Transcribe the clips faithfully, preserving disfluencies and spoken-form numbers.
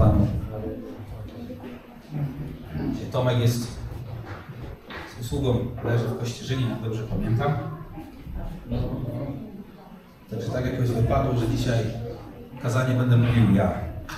Panu. Tomek jest z usługą, leży w Kościerzynie, jak dobrze pamiętam. Także tak jakoś wypadło, że dzisiaj kazanie będę mówił ja.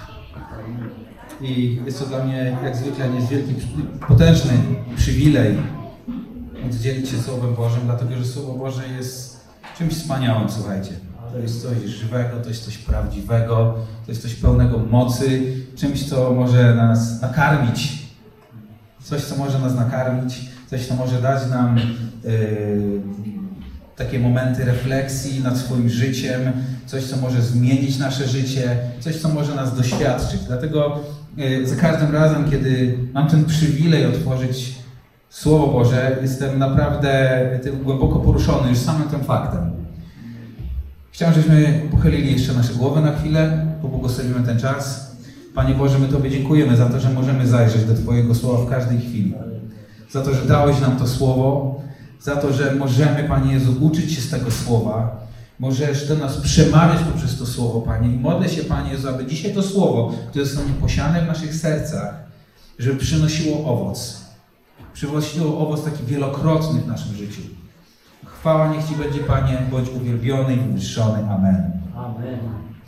I jest to dla mnie jak zwykle niezwykły, potężny przywilej móc dzielić się Słowem Bożym, dlatego że Słowo Boże jest czymś wspaniałym, słuchajcie. To jest coś żywego, to jest coś prawdziwego, to jest coś pełnego mocy, czymś, co może nas nakarmić. Coś, co może nas nakarmić, coś, co może dać nam yy, takie momenty refleksji nad swoim życiem, coś, co może zmienić nasze życie, coś, co może nas doświadczyć. Dlatego yy, za każdym razem, kiedy mam ten przywilej otworzyć Słowo Boże, jestem naprawdę tym głęboko poruszony już samym tym faktem. Chciałem, żebyśmy pochylili jeszcze nasze głowy na chwilę, pobłogosławimy ten czas. Panie Boże, my Tobie dziękujemy za to, że możemy zajrzeć do Twojego Słowa w każdej chwili. Za to, że dałeś nam to Słowo, za to, że możemy, Panie Jezu, uczyć się z tego Słowa. Możesz do nas przemawiać poprzez to Słowo, Panie. I modlę się, Panie Jezu, aby dzisiaj to Słowo, które zostanie posiane w naszych sercach, żeby przynosiło owoc. Przynosiło owoc taki wielokrotny w naszym życiu. Chwała niech Ci będzie, Panie, bądź uwielbiony i wywyższony. Amen. Amen.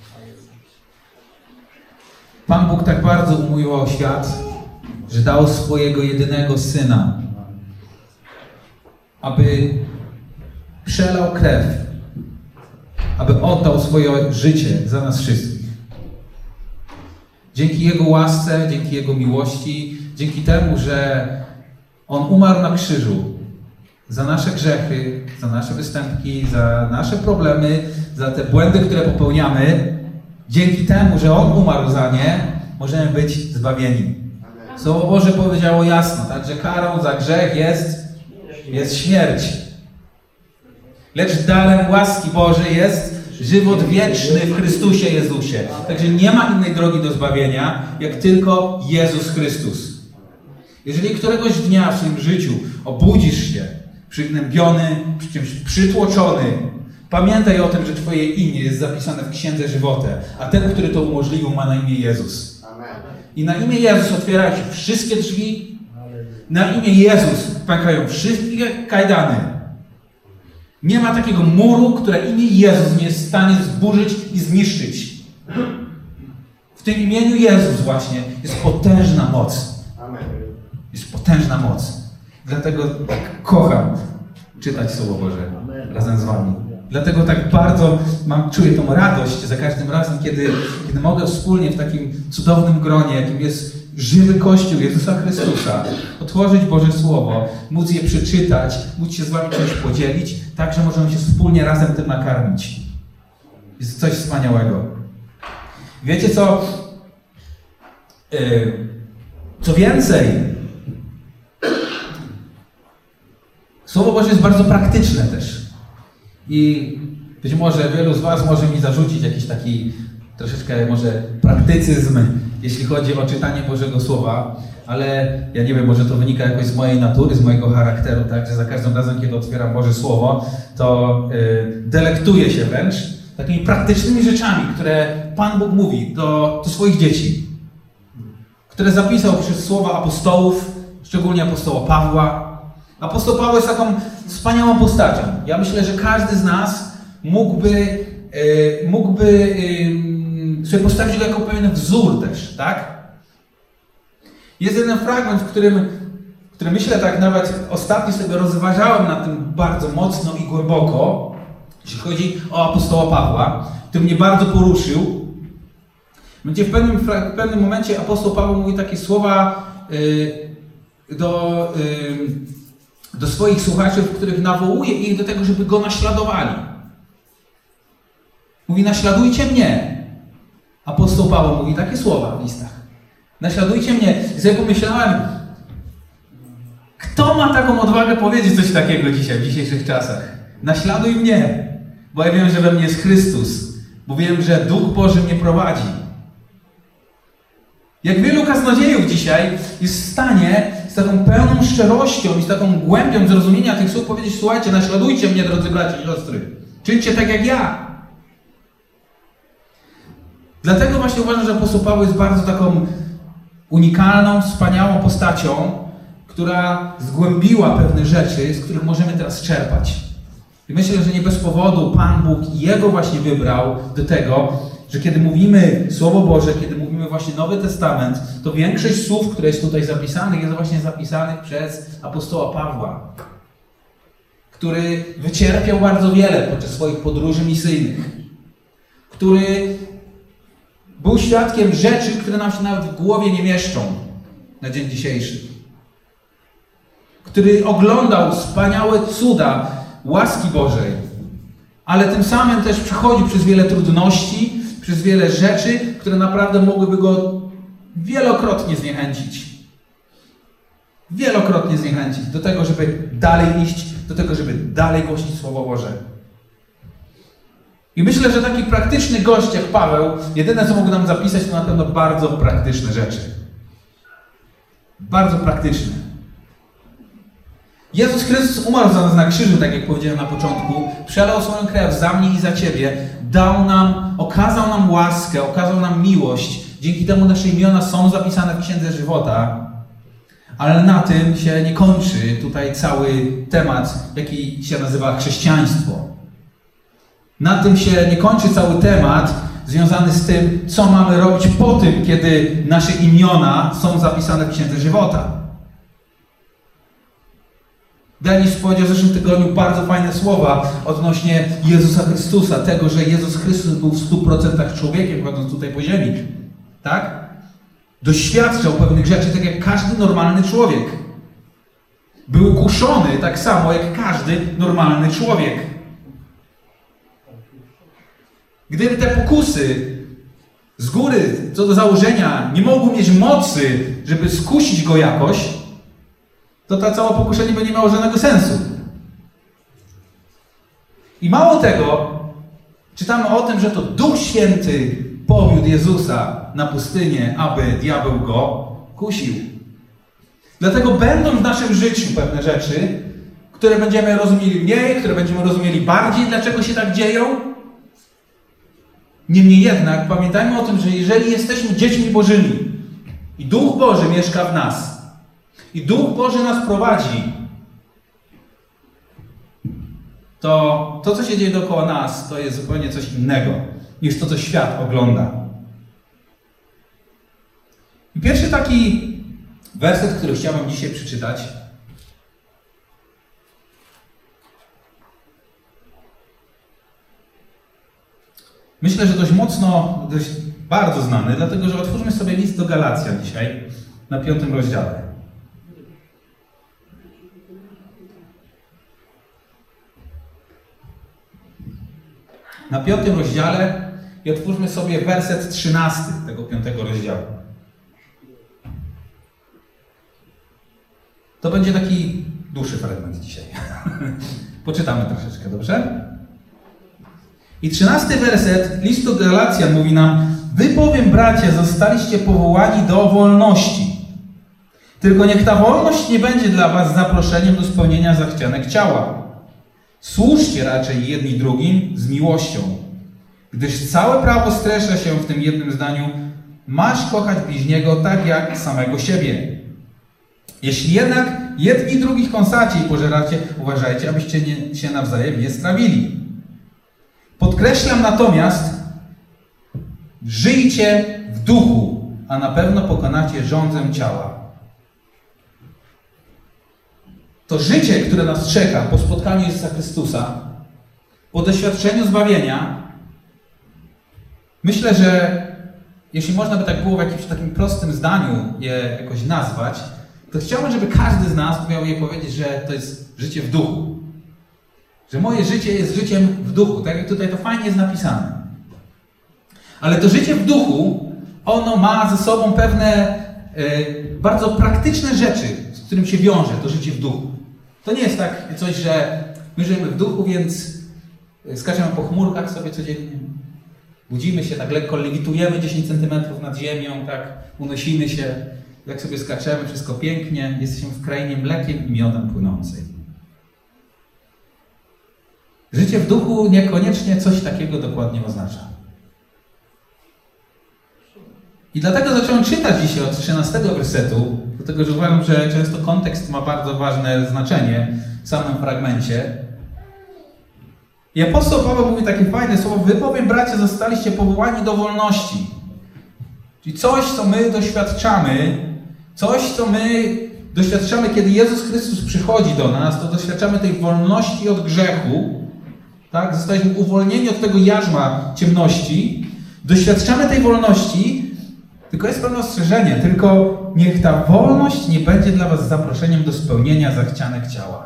Pan Bóg tak bardzo umiłował świat, że dał swojego jedynego Syna, aby przelał krew, aby oddał swoje życie za nas wszystkich. Dzięki Jego łasce, dzięki Jego miłości, dzięki temu, że On umarł na krzyżu za nasze grzechy, za nasze występki, za nasze problemy, za te błędy, które popełniamy, dzięki temu, że On umarł za nie, możemy być zbawieni. Słowo Boże powiedziało jasno, tak, że karą za grzech jest, jest śmierć. Lecz darem łaski Bożej jest żywot wieczny w Chrystusie Jezusie. Także nie ma innej drogi do zbawienia, jak tylko Jezus Chrystus. Jeżeli któregoś dnia w swoim życiu obudzisz się przygnębiony, czymś przytłoczony, pamiętaj o tym, że Twoje imię jest zapisane w Księdze Żywota, a ten, który to umożliwił, ma na imię Jezus. I na imię Jezus otwierają się wszystkie drzwi, na imię Jezus pękają wszystkie kajdany. Nie ma takiego muru, które imię Jezus nie jest w stanie zburzyć i zniszczyć. W tym imieniu Jezus właśnie jest potężna moc. Jest potężna moc. Dlatego tak kocham czytać Słowo Boże razem z Wami. Dlatego tak bardzo mam, czuję tą radość za każdym razem, kiedy, kiedy mogę wspólnie w takim cudownym gronie, jakim jest żywy Kościół Jezusa Chrystusa, otworzyć Boże Słowo, móc je przeczytać, móc się z Wami czymś podzielić, tak, że możemy się wspólnie razem tym nakarmić. Jest coś wspaniałego. Wiecie co? Yy, co więcej, Słowo Boże jest bardzo praktyczne też. I być może wielu z Was może mi zarzucić jakiś taki troszeczkę może praktycyzm, jeśli chodzi o czytanie Bożego Słowa, ale ja nie wiem, może to wynika jakoś z mojej natury, z mojego charakteru, tak, że za każdym razem, kiedy otwieram Boże Słowo, to yy, delektuję się wręcz takimi praktycznymi rzeczami, które Pan Bóg mówi do, do swoich dzieci, które zapisał przez słowa apostołów, szczególnie apostoła Pawła. Apostoł Paweł jest taką wspaniałą postacią. Ja myślę, że każdy z nas mógłby, yy, mógłby yy, sobie postawić go jako pewien wzór też, tak? Jest jeden fragment, w którym, w którym myślę tak nawet ostatnio sobie rozważałem nad tym bardzo mocno i głęboko, jeśli chodzi o apostoła Pawła, który mnie bardzo poruszył. Będzie w pewnym, w pewnym momencie apostoł Paweł mówi takie słowa yy, do... Yy, do swoich słuchaczy, w których nawołuje ich do tego, żeby go naśladowali. Mówi, naśladujcie mnie. Apostoł Paweł mówi takie słowa w listach. Naśladujcie mnie. I sobie pomyślałem, kto ma taką odwagę powiedzieć coś takiego dzisiaj, w dzisiejszych czasach? Naśladuj mnie, bo ja wiem, że we mnie jest Chrystus, bo wiem, że Duch Boży mnie prowadzi. Jak wielu kaznodziejów dzisiaj jest w stanie z taką pełną szczerością i z taką głębią zrozumienia tych słów powiedzieć, słuchajcie, naśladujcie mnie, drodzy bracia i siostry. Czyńcie tak jak ja. Dlatego właśnie uważam, że apostoł Paweł jest bardzo taką unikalną, wspaniałą postacią, która zgłębiła pewne rzeczy, z których możemy teraz czerpać. I myślę, że nie bez powodu Pan Bóg Jego właśnie wybrał do tego, że kiedy mówimy Słowo Boże, kiedy mówimy właśnie Nowy Testament, to większość słów, które jest tutaj zapisanych, jest właśnie zapisanych przez apostoła Pawła, który wycierpiał bardzo wiele podczas swoich podróży misyjnych, który był świadkiem rzeczy, które nam się nawet w głowie nie mieszczą na dzień dzisiejszy, który oglądał wspaniałe cuda łaski Bożej, ale tym samym też przechodził przez wiele trudności, przez wiele rzeczy, które naprawdę mogłyby go wielokrotnie zniechęcić. Wielokrotnie zniechęcić do tego, żeby dalej iść, do tego, żeby dalej głosić Słowo Boże. I myślę, że taki praktyczny gość jak Paweł, jedyne co mógł nam zapisać, to na pewno bardzo praktyczne rzeczy. Bardzo praktyczne. Jezus Chrystus umarł za nas na krzyżu, tak jak powiedziałem na początku, przelał swoją krew za mnie i za Ciebie, dał nam, okazał nam łaskę, okazał nam miłość. Dzięki temu nasze imiona są zapisane w Księdze Żywota, ale na tym się nie kończy tutaj cały temat, jaki się nazywa chrześcijaństwo. Na tym się nie kończy cały temat związany z tym, co mamy robić po tym, kiedy nasze imiona są zapisane w Księdze Żywota. Denis powiedział w zeszłym tygodniu bardzo fajne słowa odnośnie Jezusa Chrystusa, tego, że Jezus Chrystus był w stu procentach człowiekiem, chodząc tutaj po ziemi. Tak? Doświadczał pewnych rzeczy, tak jak każdy normalny człowiek. Był kuszony tak samo, jak każdy normalny człowiek. Gdyby te pokusy z góry, co do założenia, nie mogły mieć mocy, żeby skusić go jakoś, to ta cała pokuszenie by nie miało żadnego sensu. I mało tego, czytamy o tym, że to Duch Święty powiódł Jezusa na pustynię, aby diabeł go kusił. Dlatego będą w naszym życiu pewne rzeczy, które będziemy rozumieli mniej, które będziemy rozumieli bardziej, dlaczego się tak dzieją. Niemniej jednak pamiętajmy o tym, że jeżeli jesteśmy dziećmi Bożymi i Duch Boży mieszka w nas, i Duch Boży nas prowadzi, to to, co się dzieje dookoła nas, to jest zupełnie coś innego niż to, co świat ogląda. I pierwszy taki werset, który chciałbym dzisiaj przeczytać, myślę, że dość mocno, dość bardzo znany, dlatego że otwórzmy sobie list do Galacjan dzisiaj, na piątym rozdziale. Na piątym rozdziale i otwórzmy sobie werset trzynasty tego piątego rozdziału. To będzie taki dłuższy fragment dzisiaj. Poczytamy troszeczkę, dobrze? I trzynasty werset listu Galacjan mówi nam: wy bowiem, bracia, zostaliście powołani do wolności. Tylko niech ta wolność nie będzie dla was zaproszeniem do spełnienia zachcianek ciała. Służcie raczej jedni drugim z miłością, gdyż całe prawo stresza się w tym jednym zdaniu: masz kochać bliźniego tak jak samego siebie. Jeśli jednak jedni drugich kąsacie i pożeracie, uważajcie, abyście nie, się nawzajem nie strawili. Podkreślam natomiast, żyjcie w duchu, a na pewno pokonacie żądzę ciała. To życie, które nas czeka po spotkaniu Jezusa Chrystusa, po doświadczeniu zbawienia, myślę, że jeśli można by tak było w jakimś takim prostym zdaniu je jakoś nazwać, to chciałbym, żeby każdy z nas miał je powiedzieć, że to jest życie w duchu. Że moje życie jest życiem w duchu. Tak jak tutaj to fajnie jest napisane. Ale to życie w duchu, ono ma ze sobą pewne y, bardzo praktyczne rzeczy, z którym się wiąże to życie w duchu. To nie jest tak coś, że my żyjemy w duchu, więc skaczemy po chmurkach sobie codziennie. Budzimy się, tak lekko lewitujemy dziesięć centymetrów nad ziemią, tak unosimy się, jak sobie skaczemy, wszystko pięknie, jesteśmy w krainie mlekiem i miodem płynącej. Życie w duchu niekoniecznie coś takiego dokładnie oznacza. I dlatego zacząłem czytać dzisiaj od trzynastego wersetu, dlatego że uważam, że często kontekst ma bardzo ważne znaczenie w samym fragmencie. I apostoł Paweł mówi takie fajne słowo: wy bowiem, bracia, zostaliście powołani do wolności. Czyli coś, co my doświadczamy, coś, co my doświadczamy, kiedy Jezus Chrystus przychodzi do nas, to doświadczamy tej wolności od grzechu. Tak? Zostaliśmy uwolnieni od tego jarzma ciemności. Doświadczamy tej wolności, tylko jest pewne ostrzeżenie. Tylko niech ta wolność nie będzie dla was zaproszeniem do spełnienia zachcianek ciała.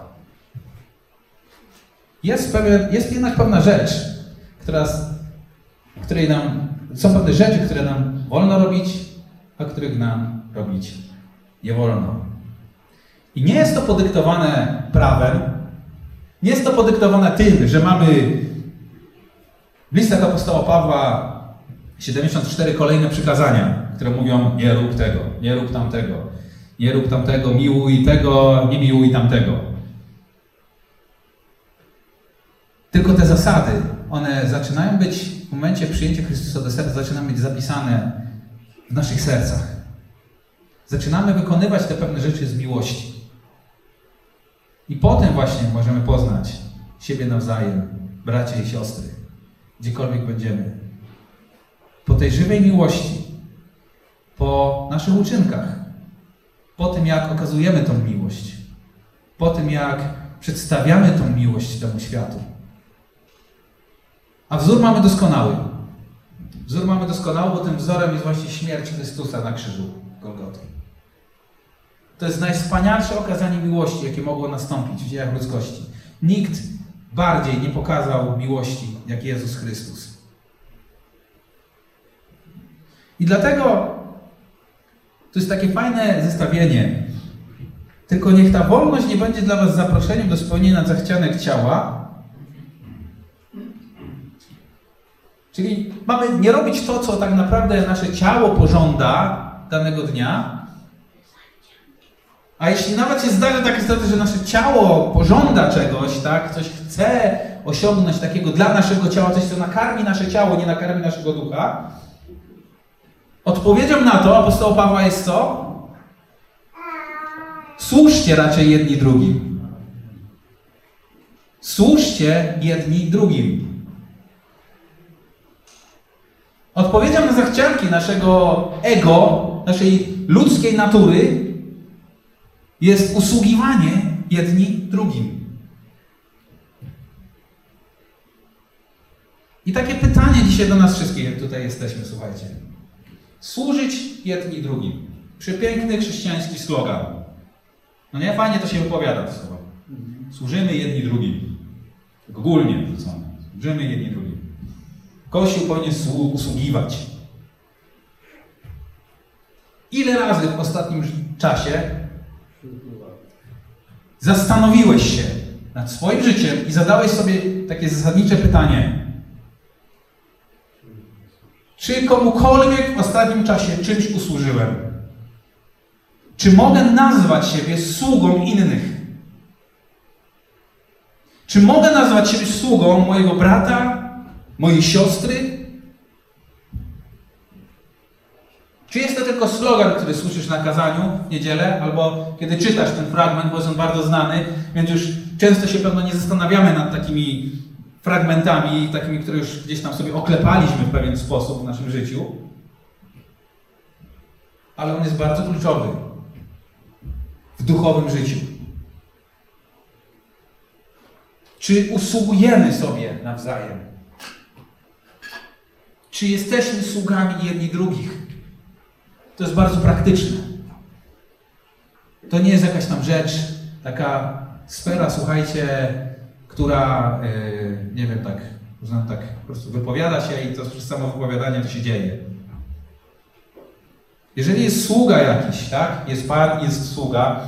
Jest, pewien, jest jednak pewna rzecz, która, której nam, są pewne rzeczy, które nam wolno robić, a których nam robić nie wolno. I nie jest to podyktowane prawem, nie jest to podyktowane tym, że mamy w listach apostoła Pawła siedemdziesiąt cztery kolejne przykazania, które mówią: nie rób tego, nie rób tamtego, nie rób tamtego, miłuj tego, nie miłuj tamtego. Tylko te zasady, one zaczynają być w momencie przyjęcia Chrystusa do serca, zaczynają być zapisane w naszych sercach. Zaczynamy wykonywać te pewne rzeczy z miłości. I potem właśnie możemy poznać siebie nawzajem, bracia i siostry, gdziekolwiek będziemy. Po tej żywej miłości, po naszych uczynkach, po tym, jak okazujemy tą miłość, po tym, jak przedstawiamy tą miłość temu światu. A wzór mamy doskonały. Wzór mamy doskonały, bo tym wzorem jest właśnie śmierć Chrystusa na krzyżu Golgoty. To jest najwspanialsze okazanie miłości, jakie mogło nastąpić w dziejach ludzkości. Nikt bardziej nie pokazał miłości, jak Jezus Chrystus. I dlatego to jest takie fajne zestawienie. Tylko niech ta wolność nie będzie dla was zaproszeniem do spełnienia zachcianek ciała. Czyli mamy nie robić to, co tak naprawdę nasze ciało pożąda danego dnia. A jeśli nawet się zdarzy takie sytuacje, że nasze ciało pożąda czegoś, tak, coś chce osiągnąć takiego dla naszego ciała, coś, co nakarmi nasze ciało, nie nakarmi naszego ducha, odpowiedzią na to apostoła Pawła jest co? Służcie raczej jedni drugim. Służcie jedni drugim. Odpowiedzią na zachcianki naszego ego, naszej ludzkiej natury jest usługiwanie jedni drugim. I takie pytanie dzisiaj do nas wszystkich, jak tutaj jesteśmy, słuchajcie. Służyć jedni drugim. Przepiękny chrześcijański slogan. No nie, fajnie to się wypowiada to słowo. Służymy jedni drugim. Tak ogólnie wrzucone. Służymy jedni drugim. Kościół powinien usługiwać. Ile razy w ostatnim czasie zastanowiłeś się nad swoim życiem i zadałeś sobie takie zasadnicze pytanie: czy komukolwiek w ostatnim czasie czymś usłużyłem? Czy mogę nazwać siebie sługą innych? Czy mogę nazwać siebie sługą mojego brata, mojej siostry? Czy jest to tylko slogan, który słyszysz na kazaniu w niedzielę, albo kiedy czytasz ten fragment, bo jest on bardzo znany, więc już często się pewno nie zastanawiamy nad takimi fragmentami, takimi, które już gdzieś tam sobie oklepaliśmy w pewien sposób w naszym życiu. Ale on jest bardzo kluczowy w duchowym życiu. Czy usługujemy sobie nawzajem? Czy jesteśmy sługami jedni drugich? To jest bardzo praktyczne. To nie jest jakaś tam rzecz, taka sfera, słuchajcie, która, yy, nie wiem, tak, można tak po prostu wypowiada się i to przez samo wypowiadanie to się dzieje. Jeżeli jest sługa jakiś, tak, jest pan, jest sługa,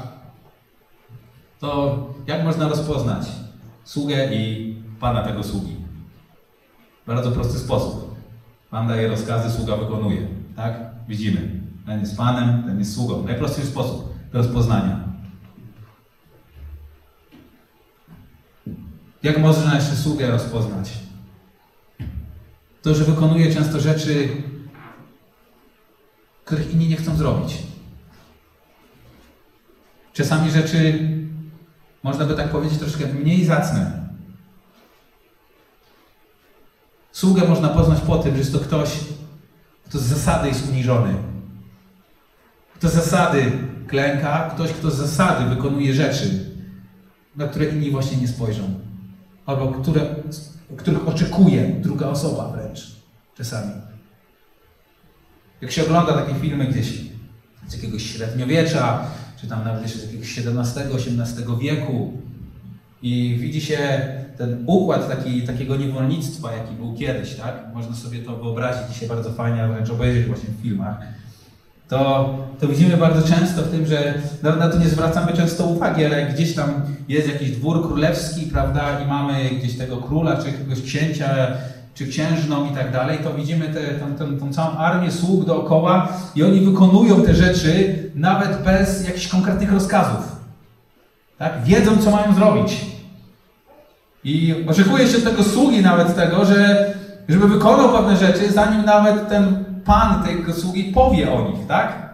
to jak można rozpoznać sługę i pana tego sługi? W bardzo prosty sposób. Pan daje rozkazy, sługa wykonuje, tak? Widzimy. Ten jest panem, ten jest sługą. Najprostszy sposób do rozpoznania. Jak można jeszcze sługę rozpoznać? To, że wykonuje często rzeczy których inni nie chcą zrobić. Czasami rzeczy, można by tak powiedzieć, troszkę mniej zacne. Sługę można poznać po tym, że jest to ktoś, kto z zasady jest uniżony. Kto z zasady klęka, ktoś, kto z zasady wykonuje rzeczy, na które inni właśnie nie spojrzą. Albo które, których oczekuje druga osoba wręcz. Czasami. Jak się ogląda takie filmy gdzieś z jakiegoś średniowiecza, czy tam nawet jeszcze z jakiegoś siedemnastego, osiemnastego wieku i widzi się ten układ taki, takiego niewolnictwa, jaki był kiedyś, tak? Można sobie to wyobrazić i się bardzo fajnie, a wręcz obejrzeć właśnie w filmach. To, to widzimy bardzo często w tym, że na, na to nie zwracamy często uwagi, ale jak gdzieś tam jest jakiś dwór królewski, prawda, i mamy gdzieś tego króla, czy jakiegoś księcia, czy księżną i tak dalej, to widzimy tę tą, tą, tą całą armię sług dookoła i oni wykonują te rzeczy nawet bez jakichś konkretnych rozkazów. Tak? Wiedzą, co mają zrobić. I oczekuje się od tego sługi nawet tego, że żeby wykonał pewne rzeczy, zanim nawet ten pan tego sługi powie o nich, tak?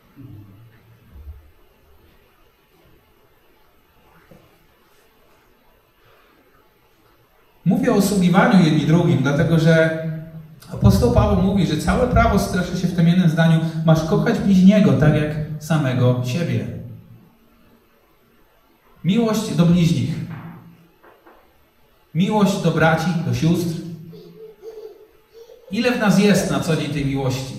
Mówię o usługiwaniu jedni drugim, dlatego że apostoł Paweł mówi, że całe prawo streszy się w tym jednym zdaniu: masz kochać bliźniego tak jak samego siebie. Miłość do bliźnich. Miłość do braci, do sióstr. Ile w nas jest na co dzień tej miłości?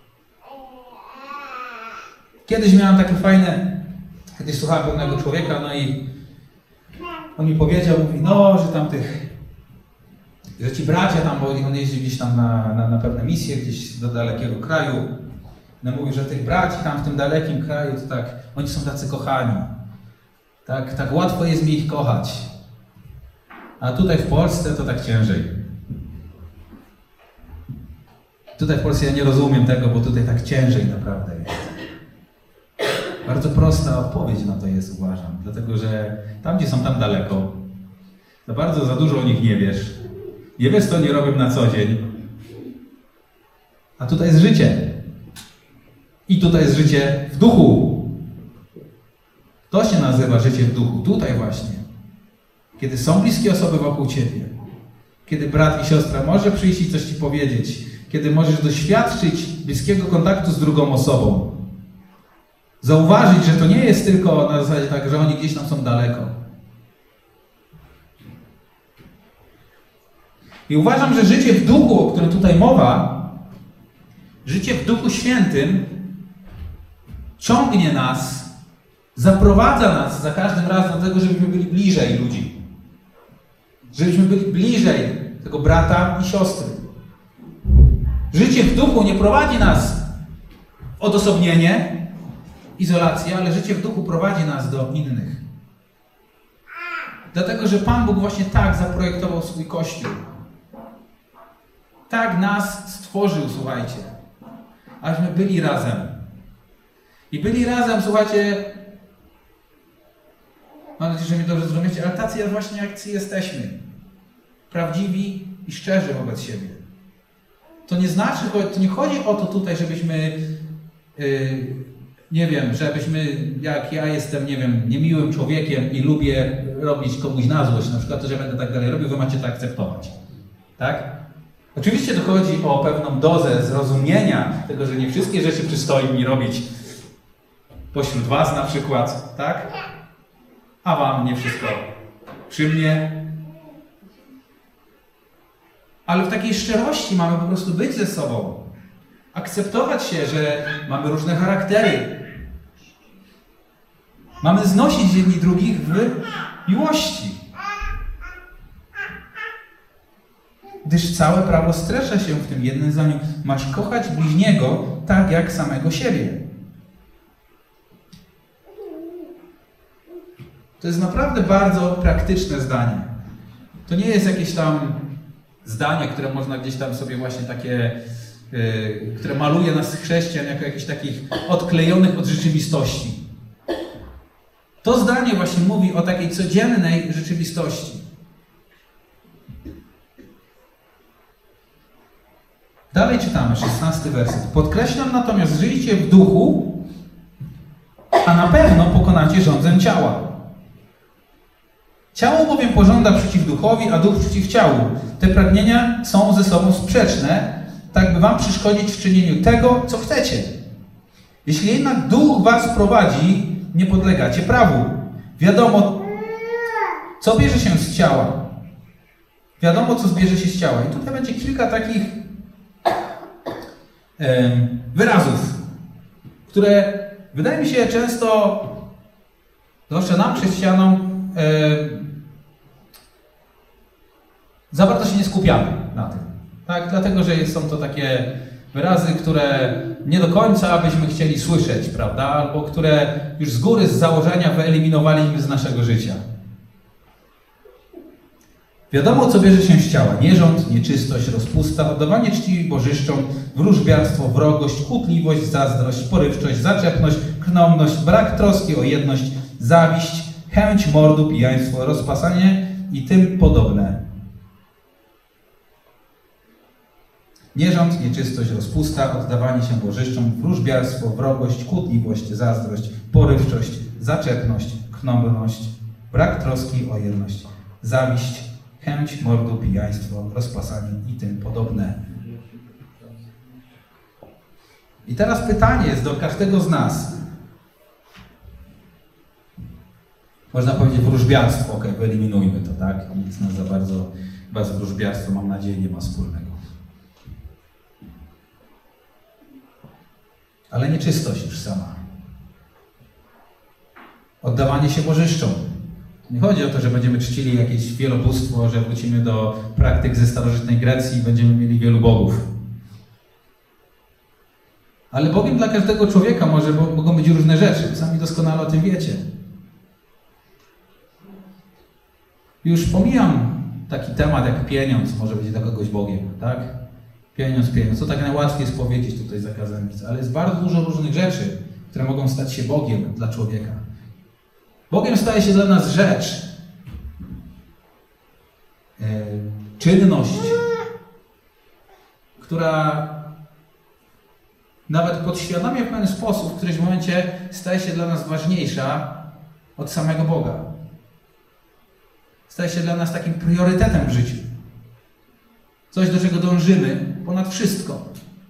Kiedyś miałem takie fajne, kiedyś słuchałem pewnego człowieka, no i on mi powiedział, mówi, no, że tam tych, że ci bracia tam, bo on jeździł gdzieś tam na, na, na pewne misje, gdzieś do dalekiego kraju. No mówi, że tych braci tam w tym dalekim kraju, to tak, oni są tacy kochani. Tak, tak łatwo jest mi ich kochać. A tutaj w Polsce to tak ciężej. Tutaj w Polsce ja nie rozumiem tego, bo tutaj tak ciężej naprawdę jest. Bardzo prosta odpowiedź na to jest, uważam. Dlatego, że tam, gdzie są tam daleko, za bardzo, za dużo o nich nie wiesz. Nie wiesz, co oni robią na co dzień. A tutaj jest życie. I tutaj jest życie w duchu. To się nazywa życie w duchu. Tutaj właśnie. Kiedy są bliskie osoby wokół ciebie. Kiedy brat i siostra może przyjść i coś ci powiedzieć. Kiedy możesz doświadczyć bliskiego kontaktu z drugą osobą. Zauważyć, że to nie jest tylko na zasadzie tak, że oni gdzieś tam są daleko. I uważam, że życie w duchu, o którym tutaj mowa, życie w Duchu Świętym ciągnie nas, zaprowadza nas za każdym razem do tego, żebyśmy byli bliżej ludzi. Żebyśmy byli bliżej tego brata i siostry. Życie w duchu nie prowadzi nas w odosobnienie, izolację, ale życie w duchu prowadzi nas do innych. Dlatego, że Pan Bóg właśnie tak zaprojektował swój Kościół. Tak nas stworzył, słuchajcie. Aśmy byli razem. I byli razem, słuchajcie, mam nadzieję, że mnie dobrze zrozumiecie, ale tacy właśnie jak jesteśmy. Prawdziwi i szczerzy wobec siebie. To nie znaczy, to nie chodzi o to tutaj, żebyśmy yy, nie wiem, żebyśmy, jak ja jestem, nie wiem, niemiłym człowiekiem i lubię robić komuś na złość, na przykład to, że będę tak dalej robił, wy macie to akceptować. Tak? Oczywiście to chodzi o pewną dozę zrozumienia tego, że nie wszystkie rzeczy przystoi mi robić pośród was na przykład, tak? A wam nie wszystko przy mnie. Ale w takiej szczerości mamy po prostu być ze sobą. Akceptować się, że mamy różne charaktery. Mamy znosić jedni drugich w miłości. Gdyż całe prawo stresza się w tym jednym zdaniu. Masz kochać bliźniego tak jak samego siebie. To jest naprawdę bardzo praktyczne zdanie. To nie jest jakieś tam zdanie, które można gdzieś tam sobie właśnie takie, yy, które maluje nas chrześcijan jako jakichś takich odklejonych od rzeczywistości. To zdanie właśnie mówi o takiej codziennej rzeczywistości. Dalej czytamy, szesnasty werset. Podkreślam natomiast, żyjcie w duchu, a na pewno pokonacie rządzę ciała. Ciało bowiem pożąda przeciw duchowi, a duch przeciw ciału. Te pragnienia są ze sobą sprzeczne, tak by wam przeszkodzić w czynieniu tego, co chcecie. Jeśli jednak duch was prowadzi, nie podlegacie prawu. Wiadomo, co bierze się z ciała. Wiadomo, co zbierze się z ciała. I tutaj będzie kilka takich e, wyrazów, które wydaje mi się często, zwłaszcza nam, chrześcijanom, e, za bardzo się nie skupiamy na tym. Tak? Dlatego, że są to takie wyrazy, które nie do końca byśmy chcieli słyszeć, prawda? Albo które już z góry, z założenia wyeliminowaliśmy z naszego życia. Wiadomo, co bierze się z ciała. Nierząd, nieczystość, rozpusta, oddawanie czci bożyszczom, wróżbiarstwo, wrogość, kłótliwość, zazdrość, porywczość, zaczepność, krnąbność, brak troski o jedność, zawiść, chęć mordu, pijaństwo, rozpasanie i tym podobne. Nierząd, nieczystość, rozpusta, oddawanie się bożyszczom, wróżbiarstwo, wrogość, kłótliwość, zazdrość, porywczość, zaczepność, knąbność, brak troski o jedność, zawiść, chęć mordu, pijaństwo, rozpasanie i tym podobne. I teraz pytanie jest do każdego z nas. Można powiedzieć wróżbiarstwo, ok, wyeliminujmy to, tak? Nic nas za bardzo, chyba z wróżbiarstwem, mam nadzieję, nie ma wspólnego. Ale nieczystość już sama. Oddawanie się bożyszczom. Nie chodzi o to, że będziemy czcili jakieś wielobóstwo, że wrócimy do praktyk ze starożytnej Grecji i będziemy mieli wielu bogów. Ale Bogiem dla każdego człowieka może, mogą być różne rzeczy. Sami doskonale o tym wiecie. Już pomijam taki temat jak pieniądz, może być dla kogoś Bogiem, tak? Pieniądz, pieniądz. To tak najłatwiej jest powiedzieć tutaj za kazalnicą, ale jest bardzo dużo różnych rzeczy, które mogą stać się Bogiem dla człowieka. Bogiem staje się dla nas rzecz, yy, czynność, która nawet podświadomie w pewien sposób w którymś momencie staje się dla nas ważniejsza od samego Boga. Staje się dla nas takim priorytetem w życiu. Coś, do czego dążymy ponad wszystko.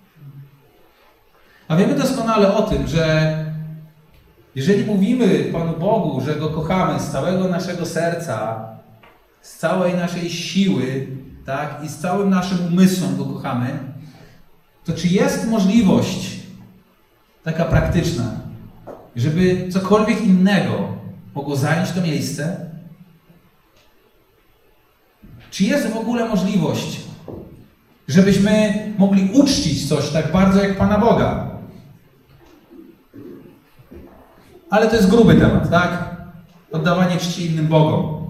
A wiemy doskonale o tym, że jeżeli mówimy Panu Bogu, że Go kochamy z całego naszego serca, z całej naszej siły, tak, i z całym naszym umysłem Go kochamy, to czy jest możliwość taka praktyczna, żeby cokolwiek innego mogło zająć to miejsce? Czy jest w ogóle możliwość, żebyśmy mogli uczcić coś tak bardzo jak Pana Boga? Ale to jest gruby temat, tak? Oddawanie czci innym Bogom.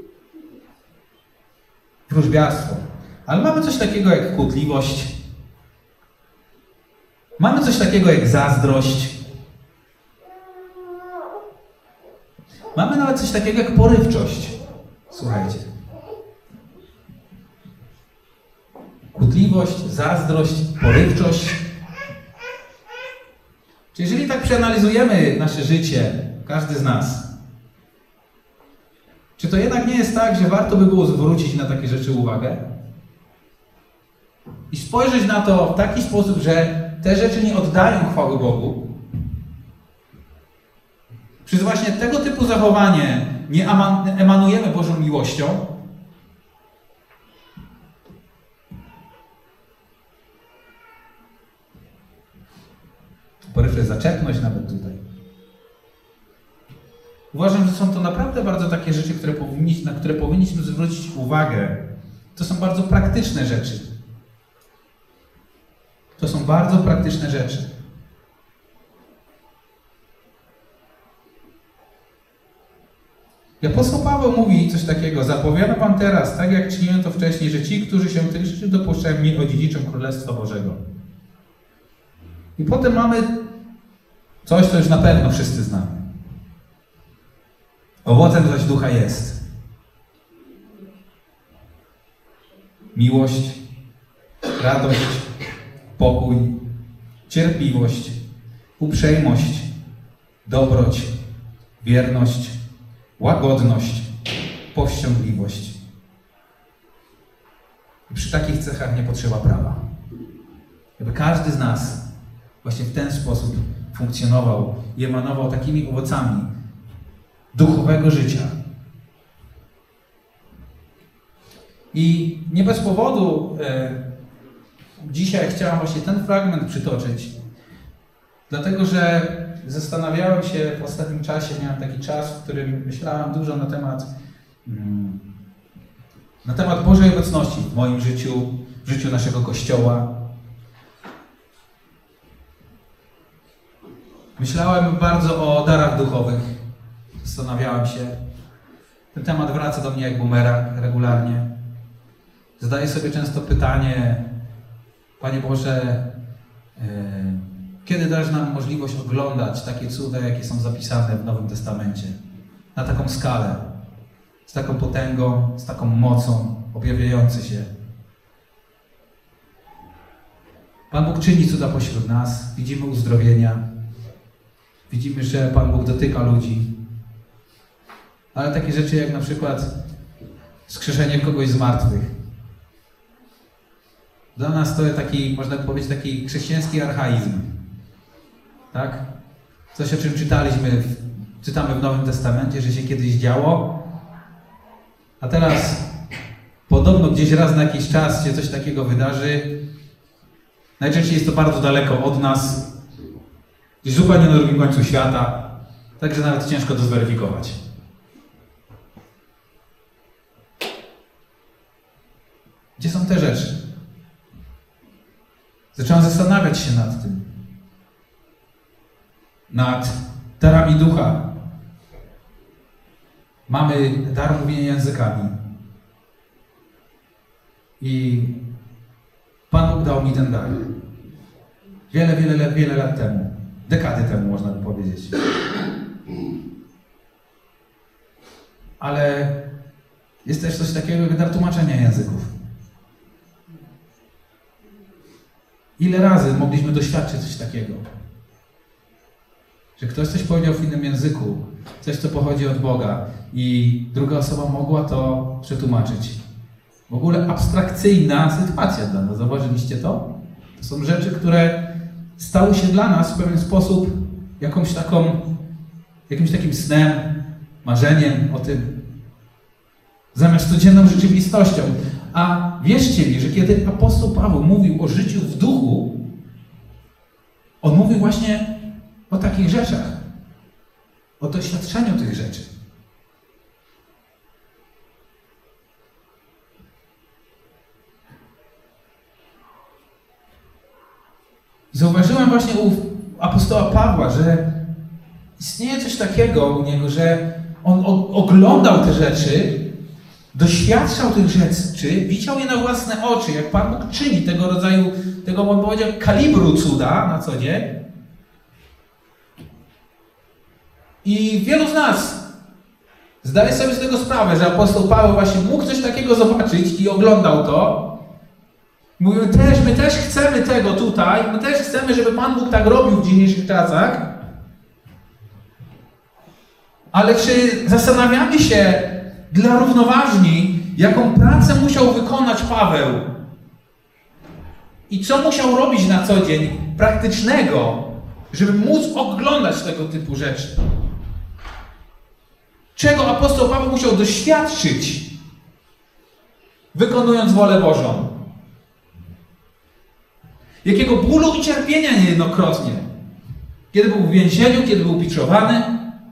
Wróżbiarstwo. Ale mamy coś takiego jak kłótliwość. Mamy coś takiego jak zazdrość. Mamy nawet coś takiego jak porywczość. Słuchajcie. Kłótliwość, zazdrość, porywczość. Czy jeżeli tak przeanalizujemy nasze życie, każdy z nas, czy to jednak nie jest tak, że warto by było zwrócić na takie rzeczy uwagę? I spojrzeć na to w taki sposób, że te rzeczy nie oddają chwały Bogu? Przez właśnie tego typu zachowanie nie emanujemy Bożą miłością? Porywczość, zaczepność nawet tutaj. Uważam, że są to naprawdę bardzo takie rzeczy, które powinniśmy, na które powinniśmy zwrócić uwagę. To są bardzo praktyczne rzeczy. To są bardzo praktyczne rzeczy. I apostoł Paweł mówi coś takiego: zapowiadam wam teraz, tak jak czyniłem to wcześniej, że ci, którzy się tych rzeczy dopuszczają, nie odziedziczą Królestwa Bożego. I potem mamy coś, co już na pewno wszyscy znamy. Owocem zaś ducha jest miłość, radość, pokój, cierpliwość, uprzejmość, dobroć, wierność, łagodność, powściągliwość. I przy takich cechach nie potrzeba prawa. Jakby każdy z nas właśnie w ten sposób funkcjonował i emanował takimi owocami duchowego życia. I nie bez powodu e, dzisiaj chciałem właśnie ten fragment przytoczyć, dlatego że zastanawiałem się w ostatnim czasie, miałem taki czas, w którym myślałem dużo na temat mm, na temat Bożej obecności w moim życiu, w życiu naszego Kościoła. Myślałem bardzo o darach duchowych. Zastanawiałem się. Ten temat wraca do mnie jak bumerang regularnie. Zadaję sobie często pytanie: Panie Boże, yy, kiedy dasz nam możliwość oglądać takie cuda, jakie są zapisane w Nowym Testamencie? Na taką skalę, z taką potęgą, z taką mocą, objawiające się. Pan Bóg czyni cuda pośród nas. Widzimy uzdrowienia. Widzimy, że Pan Bóg dotyka ludzi. Ale takie rzeczy jak na przykład wskrzeszenie kogoś z martwych. Dla nas to jest taki, można powiedzieć, taki chrześcijański archaizm. Tak? Coś, o czym czytaliśmy, w, czytamy w Nowym Testamencie, że się kiedyś działo, a teraz podobno gdzieś raz na jakiś czas się coś takiego wydarzy. Najczęściej jest to bardzo daleko od nas, gdzieś zupełnie na drugim końcu świata, także nawet ciężko to zweryfikować. Gdzie są te rzeczy? Zacząłem zastanawiać się nad tym. Nad darami ducha. Mamy dar mówienia językami. I Pan Bóg dał mi ten dar. Wiele, wiele, wiele lat temu. Dekady temu, można by powiedzieć. Ale jest też coś takiego jak dar tłumaczenia języków. Ile razy mogliśmy doświadczyć coś takiego? Że ktoś coś powiedział w innym języku, coś, co pochodzi od Boga i druga osoba mogła to przetłumaczyć. W ogóle abstrakcyjna sytuacja dla nas. Zauważyliście to? To są rzeczy, które stały się dla nas w pewien sposób jakąś taką, jakimś takim snem, marzeniem o tym, zamiast codzienną rzeczywistością. A wierzcie mi, że kiedy apostoł Paweł mówił o życiu w duchu, on mówił właśnie o takich rzeczach, o doświadczeniu tych rzeczy. Zauważyłem właśnie u apostoła Pawła, że istnieje coś takiego u niego, że on oglądał te rzeczy, doświadczał tych rzeczy, widział je na własne oczy, jak Pan Bóg czyni tego rodzaju, tego bym powiedział, kalibru cuda na co dzień. I wielu z nas zdaje sobie z tego sprawę, że apostoł Paweł właśnie mógł coś takiego zobaczyć i oglądał to. Mówimy też, my też chcemy tego tutaj, my też chcemy, żeby Pan Bóg tak robił w dzisiejszych czasach. Ale czy zastanawiamy się dla równoważni, jaką pracę musiał wykonać Paweł i co musiał robić na co dzień praktycznego, żeby móc oglądać tego typu rzeczy? Czego apostoł Paweł musiał doświadczyć, wykonując wolę Bożą? Jakiego bólu i cierpienia niejednokrotnie. Kiedy był w więzieniu, kiedy był biczowany.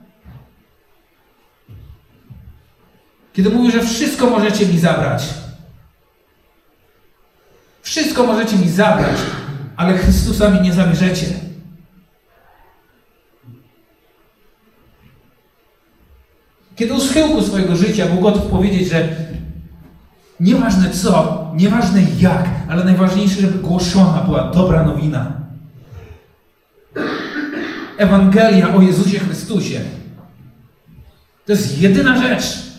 Kiedy mówił, że wszystko możecie mi zabrać. Wszystko możecie mi zabrać, ale Chrystusa mi nie zabierzecie. Kiedy u schyłku swojego życia był gotów powiedzieć, że nieważne co, nieważne jak, ale najważniejsze, żeby głoszona była dobra nowina. Ewangelia o Jezusie Chrystusie. To jest jedyna rzecz.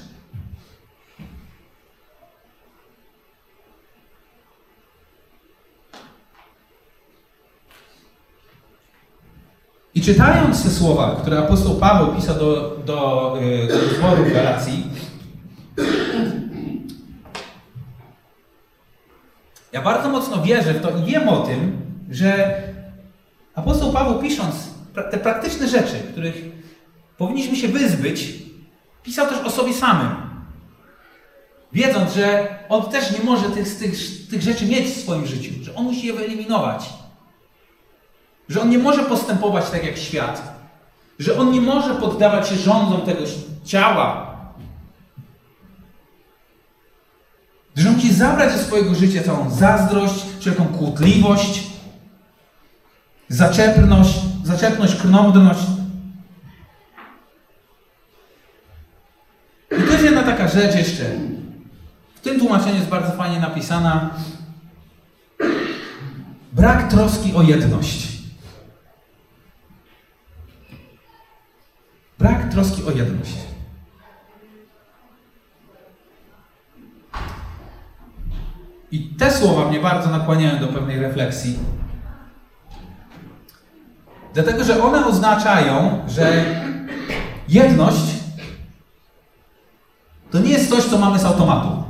I czytając te słowa, które apostoł Paweł pisał do, do, do zboru w Galacji, ja bardzo mocno wierzę w to i wiem o tym, że apostoł Paweł, pisząc te praktyczne rzeczy, których powinniśmy się wyzbyć, pisał też o sobie samym. Wiedząc, że on też nie może tych, tych, tych rzeczy mieć w swoim życiu, że on musi je wyeliminować. Że on nie może postępować tak jak świat. Że on nie może poddawać się rządzom tego ciała. Że on musi zabrać ze swojego życia całą zazdrość, wszelką kłótliwość, zaczepność, zaczepność, krnąbrność. I to jest jedna taka rzecz jeszcze. W tym tłumaczeniu jest bardzo fajnie napisana: brak troski o jedność. Brak troski o jedność. I te słowa mnie bardzo nakłaniają do pewnej refleksji. Dlatego, że one oznaczają, że jedność to nie jest coś, co mamy z automatu.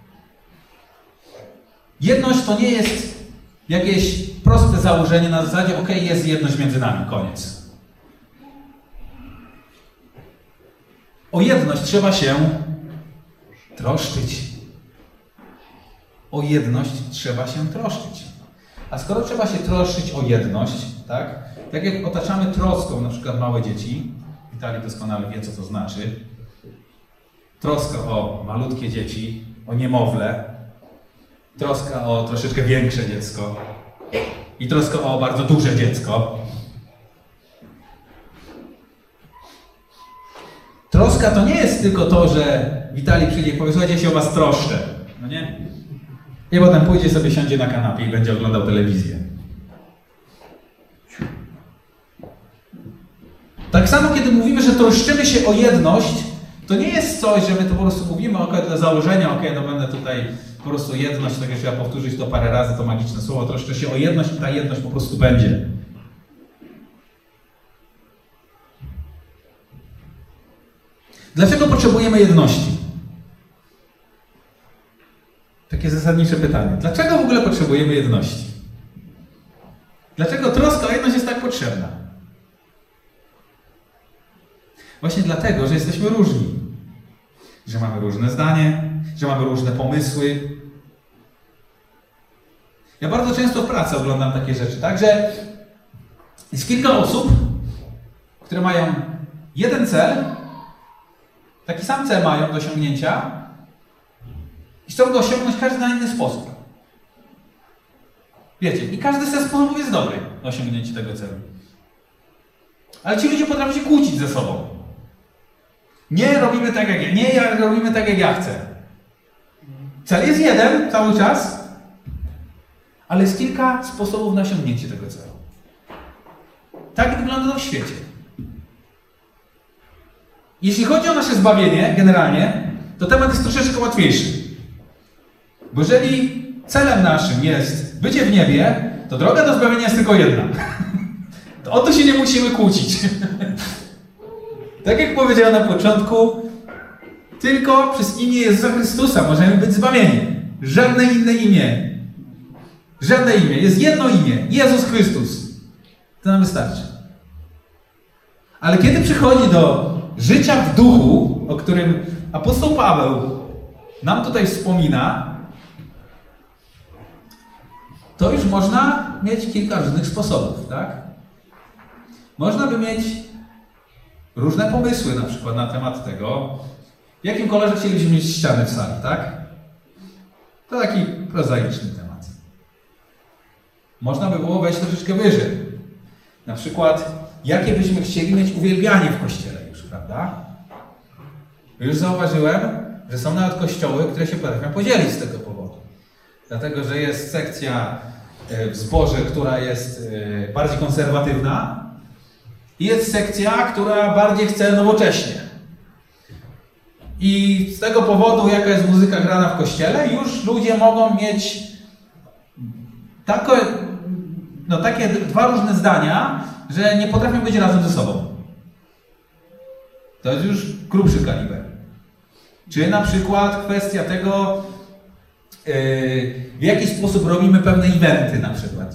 Jedność to nie jest jakieś proste założenie na zasadzie, ok, jest jedność między nami, koniec. O jedność trzeba się troszczyć. O jedność trzeba się troszczyć. A skoro trzeba się troszczyć o jedność, tak? Tak jak otaczamy troską na przykład małe dzieci, Witali doskonale wie, co to znaczy. Troska o malutkie dzieci, o niemowlę, troska o troszeczkę większe dziecko i troska o bardzo duże dziecko. Troska to nie jest tylko to, że Witali przyjdzie i powie, słuchajcie, ja się o was troszczę. No nie? I potem pójdzie sobie, siądzie na kanapie i będzie oglądał telewizję. Tak samo, kiedy mówimy, że troszczymy się o jedność, to nie jest coś, że my to po prostu mówimy, ok, do założenia, ok, no będę tutaj po prostu jedność, tak jak trzeba powtórzyć to parę razy, to magiczne słowo, troszczę się o jedność i ta jedność po prostu będzie. Dlaczego potrzebujemy jedności? Takie zasadnicze pytanie. Dlaczego w ogóle potrzebujemy jedności? Dlaczego troska o jedność jest tak potrzebna? Właśnie dlatego, że jesteśmy różni. Że mamy różne zdanie, że mamy różne pomysły. Ja bardzo często w pracy oglądam takie rzeczy, tak? Że jest kilka osób, które mają jeden cel, taki sam cel mają do osiągnięcia i chcą go osiągnąć każdy na inny sposób. Wiecie, i każdy z tych sposobów jest dobry na osiągnięcie tego celu. Ale ci ludzie potrafią się kłócić ze sobą. Nie robimy tak jak ja, nie ja, robimy tak jak ja chcę. Cel jest jeden cały czas, ale jest kilka sposobów na osiągnięcie tego celu. Tak wygląda to w świecie. Jeśli chodzi o nasze zbawienie, generalnie, to temat jest troszeczkę łatwiejszy. Bo jeżeli celem naszym jest bycie w niebie, to droga do zbawienia jest tylko jedna. To o to się nie musimy kłócić. Tak jak powiedziałem na początku, tylko przez imię Jezusa Chrystusa możemy być zbawieni. Żadne inne imię. Żadne imię. Jest jedno imię. Jezus Chrystus. To nam wystarczy. Ale kiedy przychodzi do życia w duchu, o którym apostoł Paweł nam tutaj wspomina, to już można mieć kilka różnych sposobów, tak? Można by mieć różne pomysły na przykład na temat tego, w jakim kolorze chcielibyśmy mieć ściany w sali, tak? To taki prozaiczny temat. Można by było wejść troszeczkę wyżej. Na przykład, jakie byśmy chcieli mieć uwielbianie w kościele już, prawda? Już zauważyłem, że są nawet kościoły, które się potrafią podzielić z tego powodu. Dlatego, że jest sekcja w zborze, która jest bardziej konserwatywna i jest sekcja, która bardziej chce nowocześnie. I z tego powodu, jaka jest muzyka grana w kościele, już ludzie mogą mieć takie, no takie dwa różne zdania, że nie potrafią być razem ze sobą. To jest już grubszy kaliber. Czy na przykład kwestia tego, yy, w jaki sposób robimy pewne eventy na przykład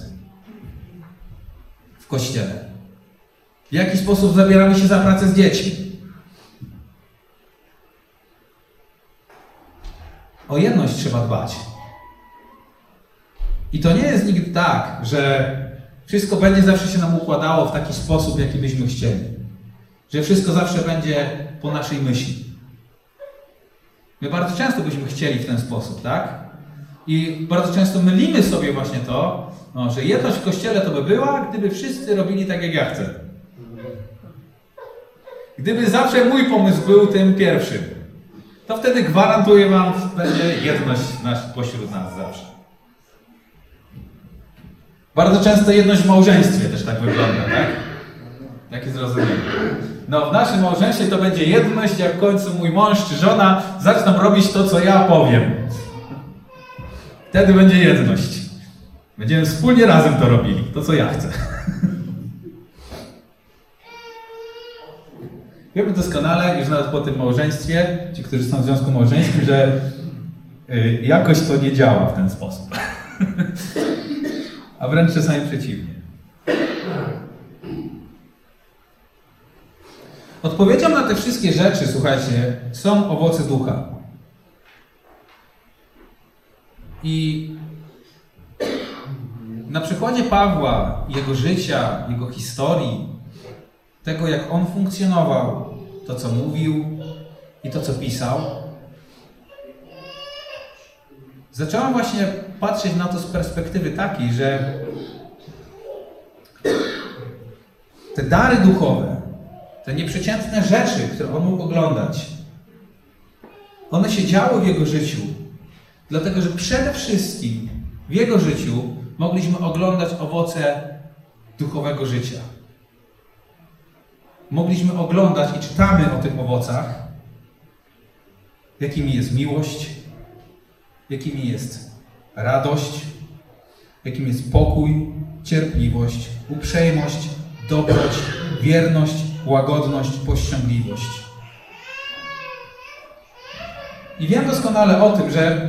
w kościele. W jaki sposób zabieramy się za pracę z dziećmi. O jedność trzeba dbać. I to nie jest nigdy tak, że wszystko będzie zawsze się nam układało w taki sposób, jaki byśmy chcieli. Że wszystko zawsze będzie po naszej myśli. My bardzo często byśmy chcieli w ten sposób, tak? I bardzo często mylimy sobie właśnie to, no, że jedność w Kościele to by była, gdyby wszyscy robili tak, jak ja chcę. Gdyby zawsze mój pomysł był tym pierwszym, to wtedy gwarantuję wam, będzie jedność nasz, pośród nas zawsze. Bardzo często jedność w małżeństwie też tak wygląda, tak? Takie zrozumienie. No w naszym małżeństwie to będzie jedność, jak w końcu mój mąż czy żona zaczną robić to, co ja powiem. Wtedy będzie jedność. Będziemy wspólnie razem to robili, to co ja chcę. Wiemy doskonale, już nawet po tym małżeństwie, ci, którzy są w związku małżeńskim, że y, jakoś to nie działa w ten sposób. A wręcz czasami przeciwnie. Odpowiedzią na te wszystkie rzeczy, słuchajcie, są owoce ducha. I na przykładzie Pawła, jego życia, jego historii, tego jak on funkcjonował, to co mówił i to co pisał, zacząłem właśnie patrzeć na to z perspektywy takiej, że te dary duchowe, te nieprzeciętne rzeczy, które on mógł oglądać, one się działy w jego życiu, dlatego że przede wszystkim w jego życiu mogliśmy oglądać owoce duchowego życia. Mogliśmy oglądać i czytamy o tych owocach, jakimi jest miłość, jakimi jest radość, jakim jest pokój, cierpliwość, uprzejmość, dobroć, wierność, łagodność, powściągliwość. I wiem doskonale o tym, że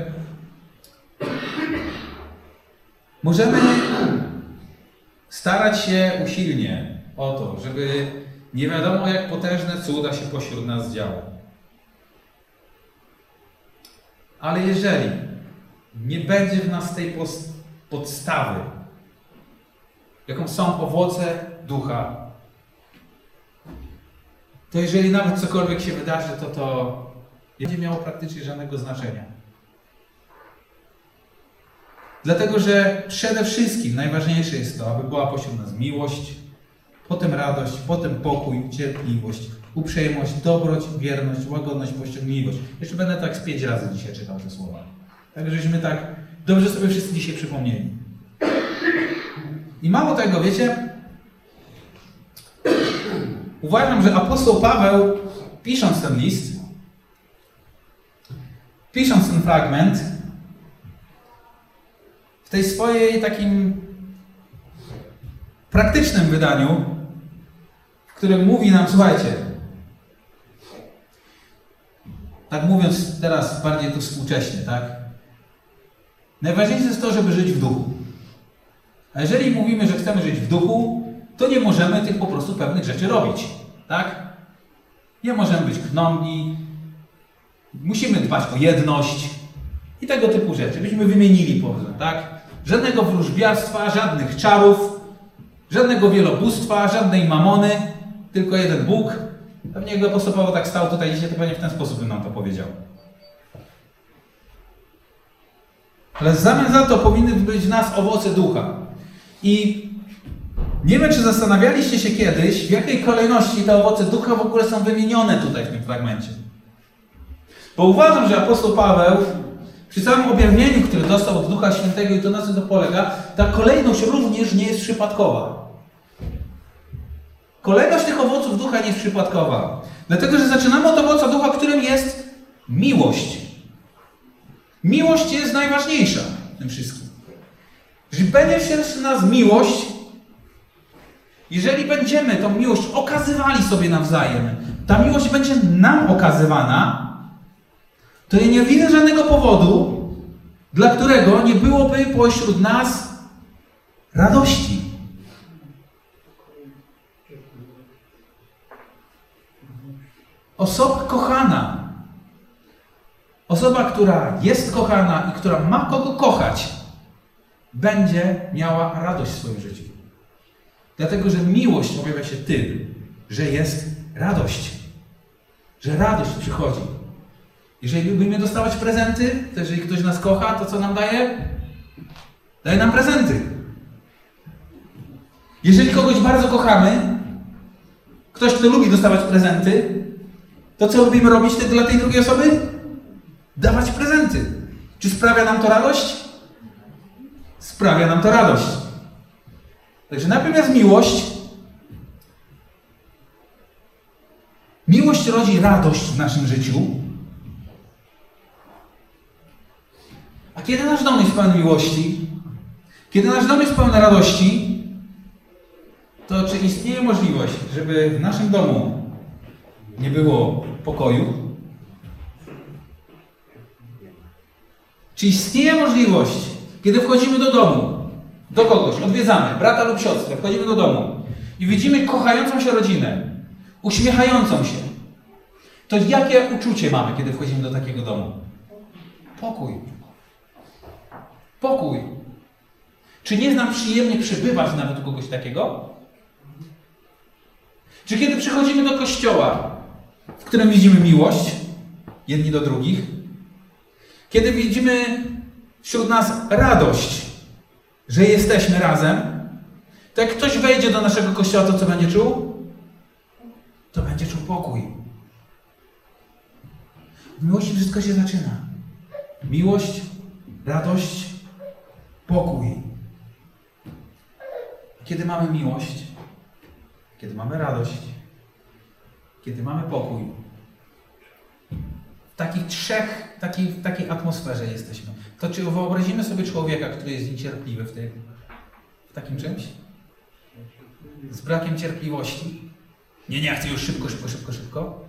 możemy starać się usilnie o to, żeby nie wiadomo jak potężne cuda się pośród nas działy. Ale jeżeli nie będzie w nas tej podstawy, jaką są owoce ducha, to jeżeli nawet cokolwiek się wydarzy, to to nie będzie miało praktycznie żadnego znaczenia. Dlatego, że przede wszystkim najważniejsze jest to, aby była pośród nas miłość, potem radość, potem pokój, cierpliwość, uprzejmość, dobroć, wierność, łagodność, powściągliwość. Jeszcze będę tak z pięć razy dzisiaj czytał te słowa. Tak, żeśmy tak dobrze sobie wszyscy dzisiaj przypomnieli. I mało tego, wiecie, uważam, że apostoł Paweł, pisząc ten list, pisząc ten fragment, w tej swojej takim praktycznym wydaniu, w którym mówi nam, słuchajcie, tak mówiąc teraz bardziej tu współcześnie, tak? Najważniejsze jest to, żeby żyć w duchu. A jeżeli mówimy, że chcemy żyć w duchu, to nie możemy tych po prostu pewnych rzeczy robić, tak? Nie możemy być knąbni, musimy dbać o jedność i tego typu rzeczy. Byśmy wymienili, powiedzmy, tak? Żadnego wróżbiarstwa, żadnych czarów, żadnego wielobóstwa, żadnej mamony, tylko jeden Bóg. Pewnie jakby apostoł Paweł tak stał tutaj dzisiaj, to pewnie w ten sposób bym nam to powiedział. Ale w zamian za to powinny być w nas owoce ducha. I nie wiem, czy zastanawialiście się kiedyś, w jakiej kolejności te owoce ducha w ogóle są wymienione tutaj w tym fragmencie. Bo uważam, że apostoł Paweł przy całym objawieniu, które dostał od Ducha Świętego i to na co to polega, ta kolejność również nie jest przypadkowa. Kolejność tych owoców ducha nie jest przypadkowa. Dlatego, że zaczynamy od owoca ducha, którym jest miłość. Miłość jest najważniejsza w tym wszystkim. Jeżeli będzie wśród nas miłość, Jeżeli będziemy tą miłość okazywali sobie nawzajem, ta miłość będzie nam okazywana, to ja nie widzę żadnego powodu, dla którego nie byłoby pośród nas radości. Osoba kochana, osoba, która jest kochana i która ma kogo kochać, będzie miała radość w swoim życiu. Dlatego, że miłość objawia się tym, że jest radość. Że radość przychodzi. Jeżeli lubimy dostawać prezenty, to jeżeli ktoś nas kocha, to co nam daje? Daje nam prezenty. Jeżeli kogoś bardzo kochamy, ktoś, kto lubi dostawać prezenty, to co lubimy robić dla tej drugiej osoby? Dawać prezenty. Czy sprawia nam to radość? Sprawia nam to radość. Także najpierw jest miłość. Miłość rodzi radość w naszym życiu. A kiedy nasz dom jest pełen miłości, kiedy nasz dom jest pełen radości, to czy istnieje możliwość, żeby w naszym domu nie było pokoju? Czy istnieje możliwość, kiedy wchodzimy do domu, do kogoś, odwiedzamy, brata lub siostrę, wchodzimy do domu i widzimy kochającą się rodzinę, uśmiechającą się, to jakie uczucie mamy, kiedy wchodzimy do takiego domu? Pokój. Pokój. Czy nie jest nam przyjemnie przebywać nawet u kogoś takiego? Czy kiedy przychodzimy do kościoła, w którym widzimy miłość jedni do drugich, kiedy widzimy wśród nas radość, że jesteśmy razem, to jak ktoś wejdzie do naszego kościoła, to co będzie czuł? To będzie czuł pokój. W miłości wszystko się zaczyna. Miłość, radość, pokój. Kiedy mamy miłość, kiedy mamy radość, kiedy mamy pokój, w takich trzech, takiej, w takiej atmosferze jesteśmy. To czy wyobrazimy sobie człowieka, który jest niecierpliwy w, tej, w takim czymś? Z brakiem cierpliwości? Nie, nie, chcę już szybko, szybko, szybko, szybko.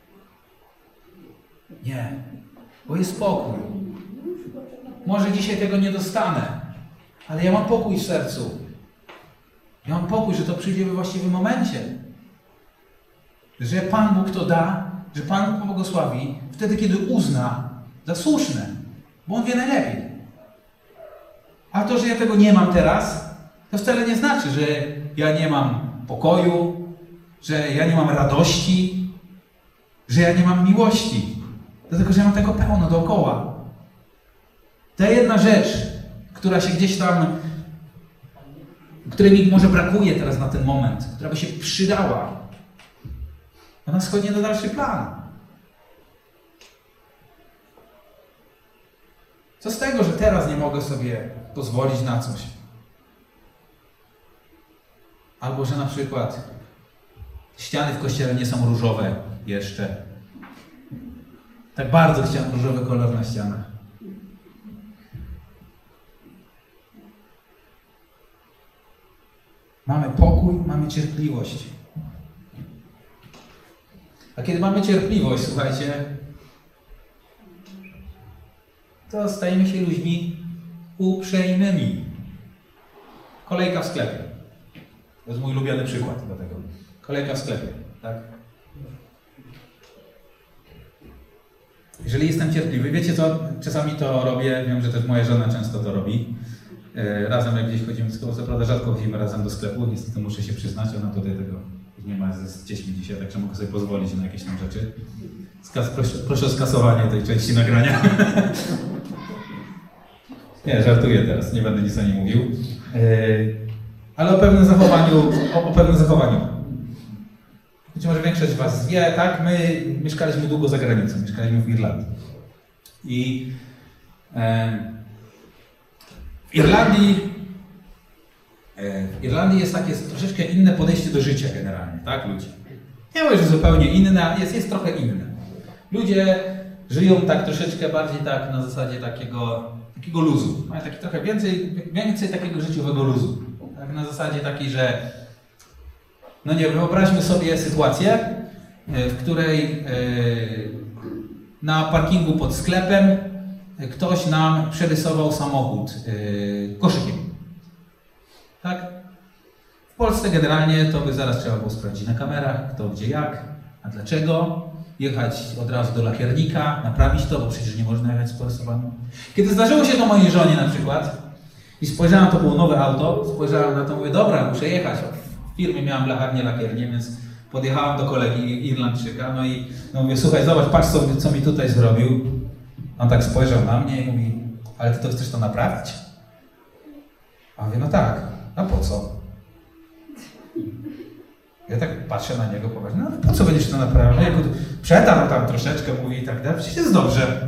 Nie, bo jest pokój. Może dzisiaj tego nie dostanę, ale ja mam pokój w sercu. Ja mam pokój, że to przyjdzie we właściwym momencie. Że Pan Bóg to da, że Pan Bóg pobłogosławi wtedy, kiedy uzna za słuszne, bo On wie najlepiej. A to, że ja tego nie mam teraz, to wcale nie znaczy, że ja nie mam pokoju, że ja nie mam radości, że ja nie mam miłości. Dlatego, że ja mam tego pełno dookoła. Ta jedna rzecz, która się gdzieś tam, której mi może brakuje teraz na ten moment, która by się przydała, ona schodzi na dalszy plan. Co z tego, że teraz nie mogę sobie pozwolić na coś? Albo, że na przykład ściany w kościele nie są różowe jeszcze. Tak bardzo chciałem różowy kolor na ścianach. Mamy pokój, mamy cierpliwość. A kiedy mamy cierpliwość, słuchajcie, to stajemy się ludźmi uprzejmymi. Kolejka w sklepie. To jest mój ulubiony przykład do tego. Kolejka w sklepie, tak? Jeżeli jestem cierpliwy, wiecie co, czasami to robię, wiem, że też moja żona często to robi. Razem jak gdzieś chodzimy, co prawda rzadko chodzimy razem do sklepu, niestety muszę się przyznać, ona tutaj tego nie ma z dziećmi dzisiaj, także mogę sobie pozwolić na jakieś tam rzeczy. Skas proszę, proszę o skasowanie tej części nagrania. Nie, żartuję teraz, nie będę nic o nim mówił. Ale o pewnym zachowaniu, o, o pewnym zachowaniu. Być może większość z Was wie, tak? My mieszkaliśmy długo za granicą, mieszkaliśmy w Irlandii. I e, w Irlandii e, w Irlandii jest takie troszeczkę inne podejście do życia generalnie, tak? Ludzie. Nie mówię, że zupełnie inne, jest, jest trochę inne. Ludzie żyją tak troszeczkę bardziej tak na zasadzie takiego, takiego luzu. Mają taki trochę więcej, więcej takiego życiowego luzu. Tak? Na zasadzie takiej, że No nie, wyobraźmy sobie sytuację, w której na parkingu pod sklepem ktoś nam przerysował samochód koszykiem. Tak? W Polsce generalnie to by zaraz trzeba było sprawdzić na kamerach, kto, gdzie, jak, a dlaczego. Jechać od razu do lakiernika, naprawić to, bo przecież nie można jechać z porysowanym. Kiedy zdarzyło się to mojej żonie na przykład i spojrzałem, to było nowe auto, spojrzałem na to, mówię, dobra, muszę jechać. W firmie miałem blacharnię, lakiernię, więc podjechałem do kolegi Irlandczyka, no i no mówię, słuchaj, zobacz, patrz co, co mi tutaj zrobił. On tak spojrzał na mnie i mówi, ale ty to chcesz to naprawić? A mówię, no tak, a po co? Ja tak patrzę na niego, poważnie, no po co będziesz to naprawiał? No, jak przetarł tam troszeczkę, mówi i tak dalej, przecież jest dobrze.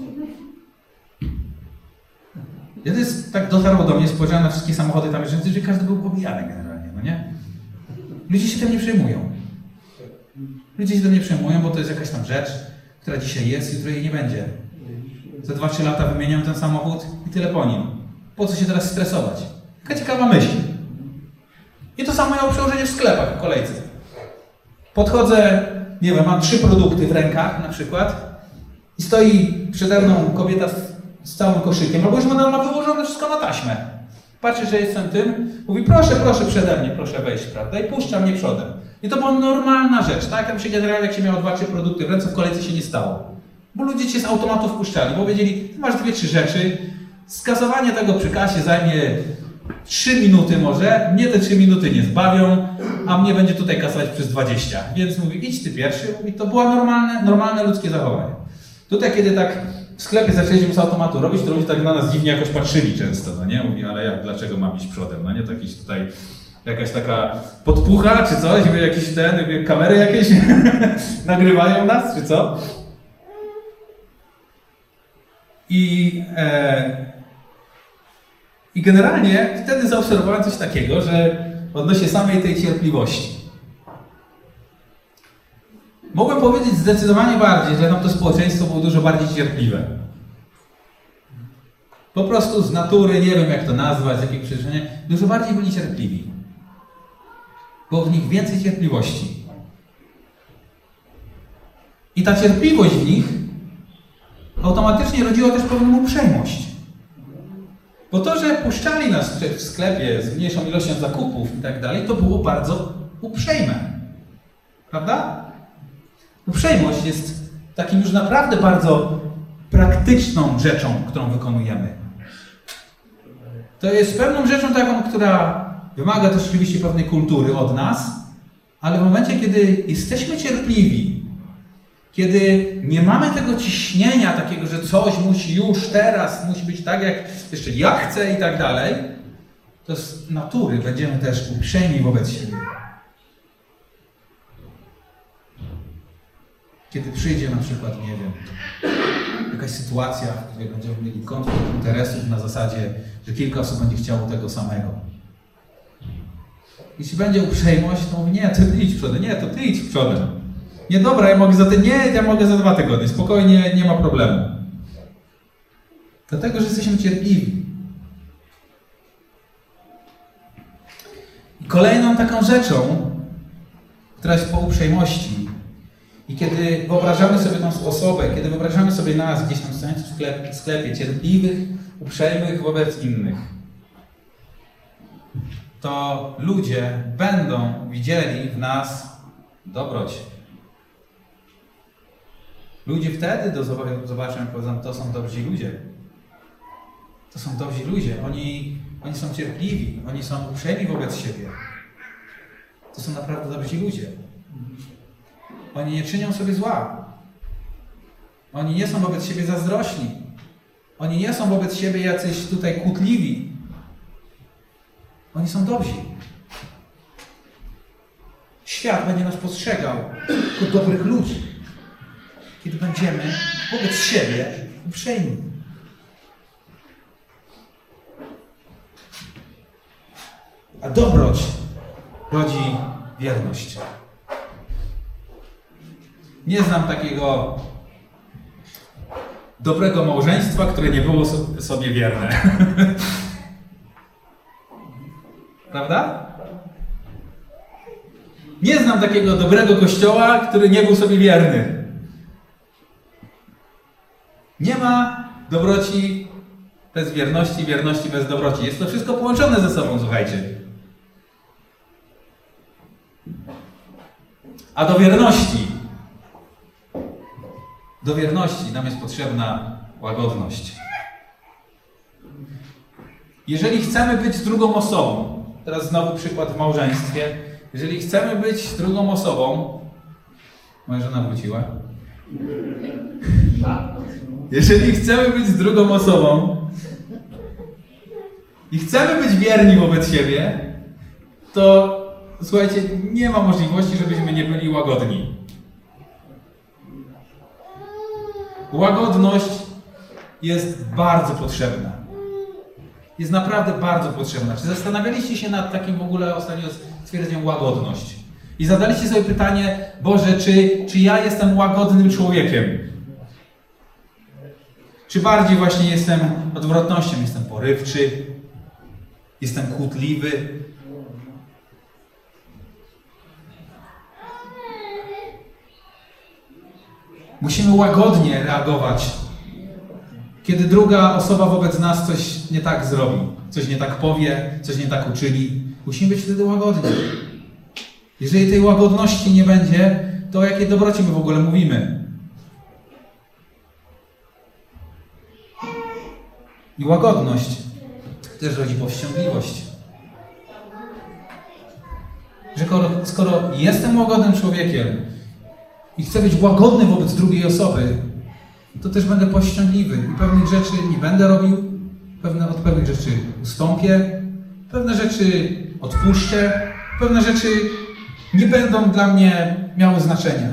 Ja to jest, tak dotarło do mnie, spojrzałem na wszystkie samochody tam jeżdżące, że każdy był pobijany generalnie, no nie? Ludzie się tym nie przejmują. Ludzie się tym nie przejmują, bo to jest jakaś tam rzecz, która dzisiaj jest, jutro jej nie będzie. Za dwa trzy lata wymieniam ten samochód i tyle po nim. Po co się teraz stresować? Taka ciekawa myśl. I to samo miało przełożenie w sklepach, w kolejce. Podchodzę, nie wiem, mam trzy produkty w rękach na przykład i stoi przede mną kobieta z całym koszykiem, albo już ma, ma wyłożone wszystko na taśmę. Patrzy, że jestem tym, mówi proszę, proszę przede mnie, proszę wejść, prawda? I puszcza mnie przodem. I to była normalna rzecz, tak? Tam się generalnie, jak się miało dwa, trzy produkty w ręce, w kolejce się nie stało. Bo ludzie cię z automatu wpuszczali, bo wiedzieli, masz dwie, trzy rzeczy, skasowanie tego przy kasie zajmie trzy minuty może, mnie te trzy minuty nie zbawią, a mnie będzie tutaj kasować przez dwadzieścia. Więc mówi, idź ty pierwszy, mówi, to było normalne, normalne ludzkie zachowanie. Tutaj, kiedy tak w sklepie zaczęliśmy z automatu robić, to ludzie tak na nas dziwnie jakoś patrzyli często, no nie? Mówi, ale jak, dlaczego mam iść przodem, no nie? To jakiś tutaj, jakaś taka podpucha czy coś, jakieś ten, kamery jakieś nagrywają nas, czy co? I, e, I generalnie wtedy zaobserwowałem coś takiego, że odnośnie samej tej cierpliwości. Mogłem powiedzieć zdecydowanie bardziej, że tam to społeczeństwo było dużo bardziej cierpliwe. Po prostu z natury, nie wiem jak to nazwać, z jakiego przyczyny, dużo bardziej byli cierpliwi. Było w nich więcej cierpliwości. I ta cierpliwość w nich automatycznie rodziła też pewną uprzejmość. Bo to, że puszczali nas w sklepie z mniejszą ilością zakupów i tak dalej, to było bardzo uprzejme. Prawda? Uprzejmość jest takim już naprawdę bardzo praktyczną rzeczą, którą wykonujemy. To jest pewną rzeczą taką, która wymaga też oczywiście pewnej kultury od nas, ale w momencie, kiedy jesteśmy cierpliwi, kiedy nie mamy tego ciśnienia takiego, że coś musi już teraz, musi być tak, jak jeszcze ja chcę i tak dalej, to z natury będziemy też uprzejmi wobec siebie. Kiedy przyjdzie na przykład, nie wiem, jakaś sytuacja, w której będziemy mieli konflikt interesów na zasadzie, że kilka osób będzie chciało tego samego. Jeśli będzie uprzejmość, to mówi, nie, ty idź przodem, nie, to ty idź przodem. Nie, dobra, ja mogę za te, nie, ja mogę za dwa tygodnie, spokojnie, nie ma problemu. Dlatego, że jesteśmy cierpliwi. I kolejną taką rzeczą, która jest po uprzejmości, i kiedy wyobrażamy sobie tą osobę, kiedy wyobrażamy sobie nas gdzieś tam stojących w sklepie, sklepie, cierpliwych, uprzejmych wobec innych, to ludzie będą widzieli w nas dobroć. Ludzie wtedy do zobaczą, jak powiedzą, to są dobrzy ludzie. To są dobrzy ludzie. Oni, oni są cierpliwi, oni są uprzejmi wobec siebie. To są naprawdę dobrzy ludzie. Oni nie czynią sobie zła. Oni nie są wobec siebie zazdrośni. Oni nie są wobec siebie jacyś tutaj kłótliwi. Oni są dobrzy. Świat będzie nas postrzegał jako dobrych ludzi, kiedy będziemy wobec siebie uprzejmi. A dobroć rodzi wierność. Nie znam takiego dobrego małżeństwa, które nie było sobie wierne. Prawda? Nie znam takiego dobrego kościoła, który nie był sobie wierny. Nie ma dobroci bez wierności, wierności bez dobroci. Jest to wszystko połączone ze sobą, słuchajcie. A do wierności, do wierności nam jest potrzebna łagodność. Jeżeli chcemy być z drugą osobą, teraz znowu przykład w małżeństwie, jeżeli chcemy być z drugą osobą, moja żona wróciła, jeżeli chcemy być z drugą osobą i chcemy być wierni wobec siebie, to słuchajcie, nie ma możliwości, żebyśmy nie byli łagodni. Łagodność jest bardzo potrzebna. Jest naprawdę bardzo potrzebna. Czy zastanawialiście się nad takim w ogóle ostatnio stwierdzeniem łagodność? I zadaliście sobie pytanie, Boże, czy, czy ja jestem łagodnym człowiekiem? Czy bardziej właśnie jestem odwrotnością? Jestem porywczy? Jestem kłótliwy? Musimy łagodnie reagować, kiedy druga osoba wobec nas coś nie tak zrobi, coś nie tak powie, coś nie tak uczyni. Musimy być wtedy łagodni. Jeżeli tej łagodności nie będzie, to o jakiej dobroci my w ogóle mówimy? I łagodność też rodzi powściągliwość. Że skoro, skoro jestem łagodnym człowiekiem i chcę być łagodny wobec drugiej osoby, to też będę powściągliwy i pewnych rzeczy nie będę robił, pewne, od pewnych rzeczy ustąpię, pewne rzeczy odpuszczę, pewne rzeczy nie będą dla mnie miały znaczenia.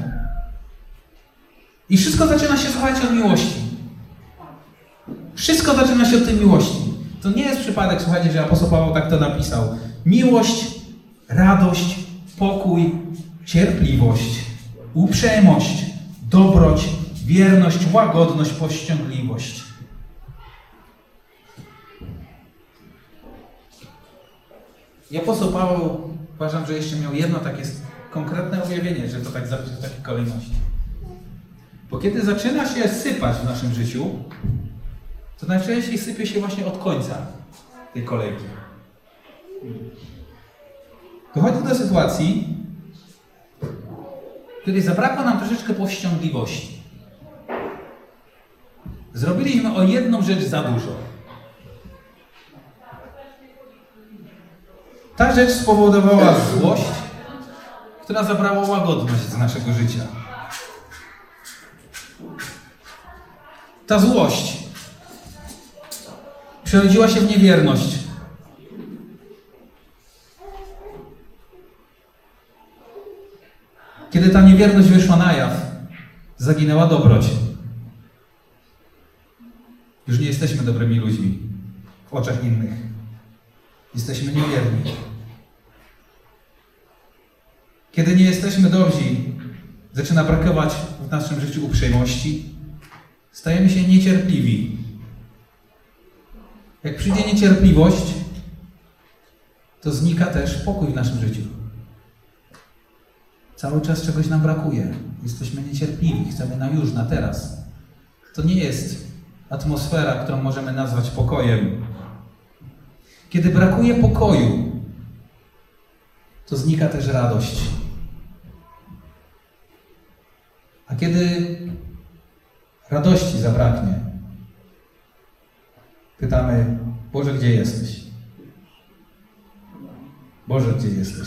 I wszystko zaczyna się, słuchajcie, od miłości. Wszystko zaczyna się od tej miłości. To nie jest przypadek, słuchajcie, że apostoł Paweł tak to napisał. Miłość, radość, pokój, cierpliwość, uprzejmość, dobroć, wierność, łagodność, powściągliwość. I apostoł Paweł, uważam, że jeszcze miał jedno takie konkretne objawienie, że to tak zapisać w takiej kolejności. Bo kiedy zaczyna się sypać w naszym życiu, to najczęściej sypie się właśnie od końca tej kolejki. Dochodzi do sytuacji, w której zabrakło nam troszeczkę powściągliwości. Zrobiliśmy o jedną rzecz za dużo. Ta rzecz spowodowała złość, która zabrała łagodność z naszego życia. Ta złość przerodziła się w niewierność. Kiedy ta niewierność wyszła na jaw, zaginęła dobroć. Już nie jesteśmy dobrymi ludźmi w oczach innych. Jesteśmy niewierni. Kiedy nie jesteśmy dobrzy, zaczyna brakować w naszym życiu uprzejmości, stajemy się niecierpliwi. Jak przyjdzie niecierpliwość, to znika też pokój w naszym życiu. Cały czas czegoś nam brakuje. Jesteśmy niecierpliwi, chcemy na już, na teraz. To nie jest atmosfera, którą możemy nazwać pokojem. Kiedy brakuje pokoju, to znika też radość. A kiedy radości zabraknie, pytamy, Boże, gdzie jesteś? Boże, gdzie jesteś?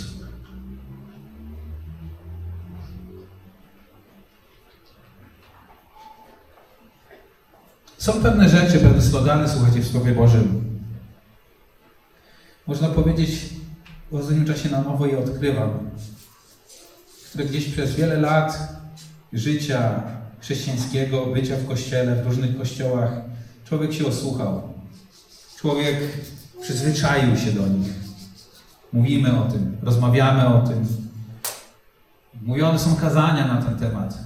Są pewne rzeczy, pewne slogany, słuchajcie, w Słowie Bożym. Można powiedzieć, w ostatnim czasie na nowo je odkrywam, które gdzieś przez wiele lat życia chrześcijańskiego, bycia w kościele, w różnych kościołach, człowiek się osłuchał. Człowiek przyzwyczaił się do nich. Mówimy o tym, rozmawiamy o tym. Mówione są kazania na ten temat.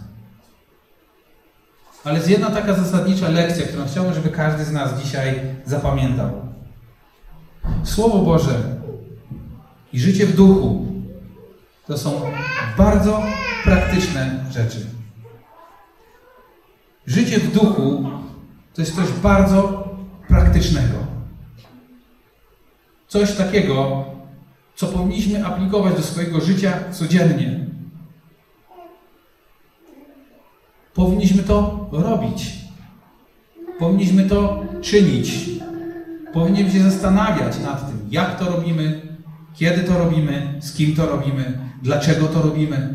Ale jest jedna taka zasadnicza lekcja, którą chciałbym, żeby każdy z nas dzisiaj zapamiętał. Słowo Boże i życie w duchu To są bardzo praktyczne rzeczy. Życie w duchu to jest coś bardzo praktycznego. Coś takiego, co powinniśmy aplikować do swojego życia codziennie. Powinniśmy to robić. Powinniśmy to czynić. Powinniśmy się zastanawiać nad tym, jak to robimy, kiedy to robimy, z kim to robimy, dlaczego to robimy.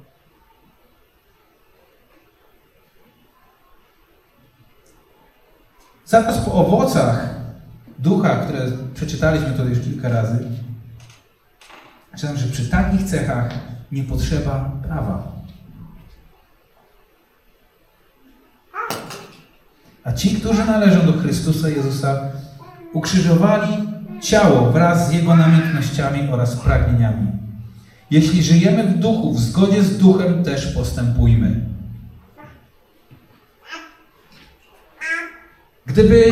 Zaraz po owocach ducha, które przeczytaliśmy to już kilka razy, czytam, że przy takich cechach nie potrzeba prawa. A ci, którzy należą do Chrystusa Jezusa, ukrzyżowali ciało wraz z Jego namiętnościami oraz pragnieniami. Jeśli żyjemy w duchu, w zgodzie z duchem też postępujmy. Gdyby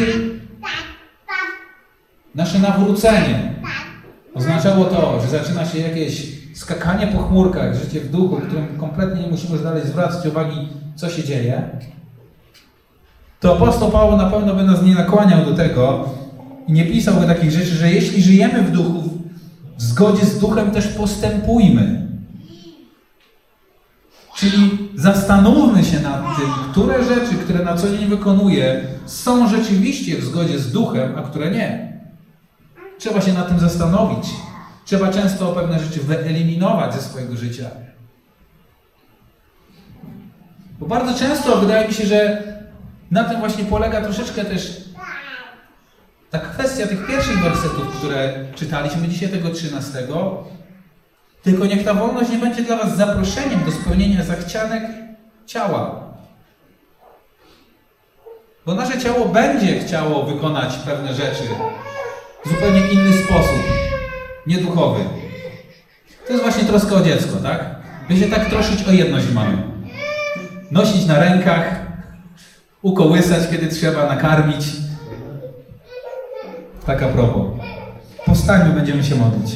nasze nawrócenie oznaczało to, że zaczyna się jakieś skakanie po chmurkach, życie w duchu, w którym kompletnie nie musimy już dalej zwracać uwagi, co się dzieje, to apostoł Paweł na pewno by nas nie nakłaniał do tego i nie pisałby takich rzeczy, że jeśli żyjemy w duchu, w zgodzie z duchem też postępujmy. Czyli zastanówmy się nad tym, które rzeczy, które na co dzień wykonuję, są rzeczywiście w zgodzie z duchem, a które nie. Trzeba się nad tym zastanowić. Trzeba często pewne rzeczy wyeliminować ze swojego życia. Bo bardzo często wydaje mi się, że na tym właśnie polega troszeczkę też ta kwestia tych pierwszych wersetów, które czytaliśmy dzisiaj, tego trzynastego. Tylko niech ta wolność nie będzie dla was zaproszeniem do spełnienia zachcianek ciała. Bo nasze ciało będzie chciało wykonać pewne rzeczy w zupełnie inny sposób, nieduchowy. To jest właśnie troska o dziecko, tak? By się tak troszyć o jedność mamy. Nosić na rękach, ukołysać, kiedy trzeba, nakarmić. Tak a propos. Powstańmy, będziemy się modlić.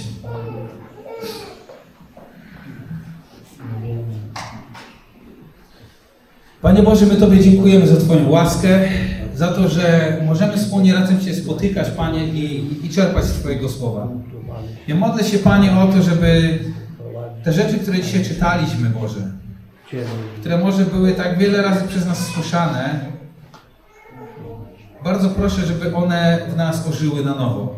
Panie Boże, my Tobie dziękujemy za Twoją łaskę, za to, że możemy wspólnie razem się spotykać, Panie, i, i czerpać z Twojego słowa. Ja modlę się, Panie, o to, żeby te rzeczy, które dzisiaj czytaliśmy, Boże, które może były tak wiele razy przez nas słyszane, bardzo proszę, żeby one w nas ożyły na nowo.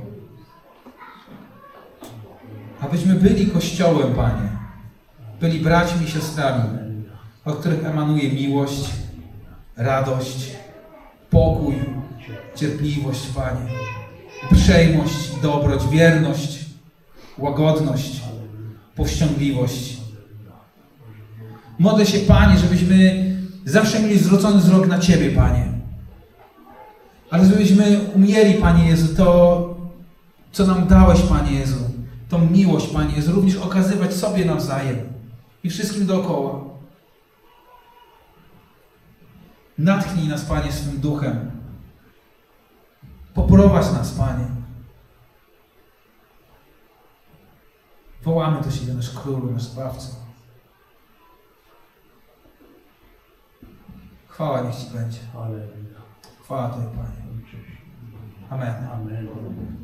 Abyśmy byli Kościołem, Panie, byli braćmi i siostrami, od których emanuje miłość, radość, pokój, cierpliwość, Panie, uprzejmość, dobroć, wierność, łagodność, powściągliwość. Modlę się, Panie, żebyśmy zawsze mieli zwrócony wzrok na Ciebie, Panie. Ale żebyśmy umieli, Panie Jezu, to, co nam dałeś, Panie Jezu, tą miłość, Panie Jezu, również okazywać sobie nawzajem i wszystkim dookoła. Natchnij nas, Panie, swym duchem. Poprowadź nas, Panie. Wołamy do siebie, nasz Królu, nasz Zbawco. Chwała niech Ci będzie. Chwała Tobie, Panie. Amen. Amen.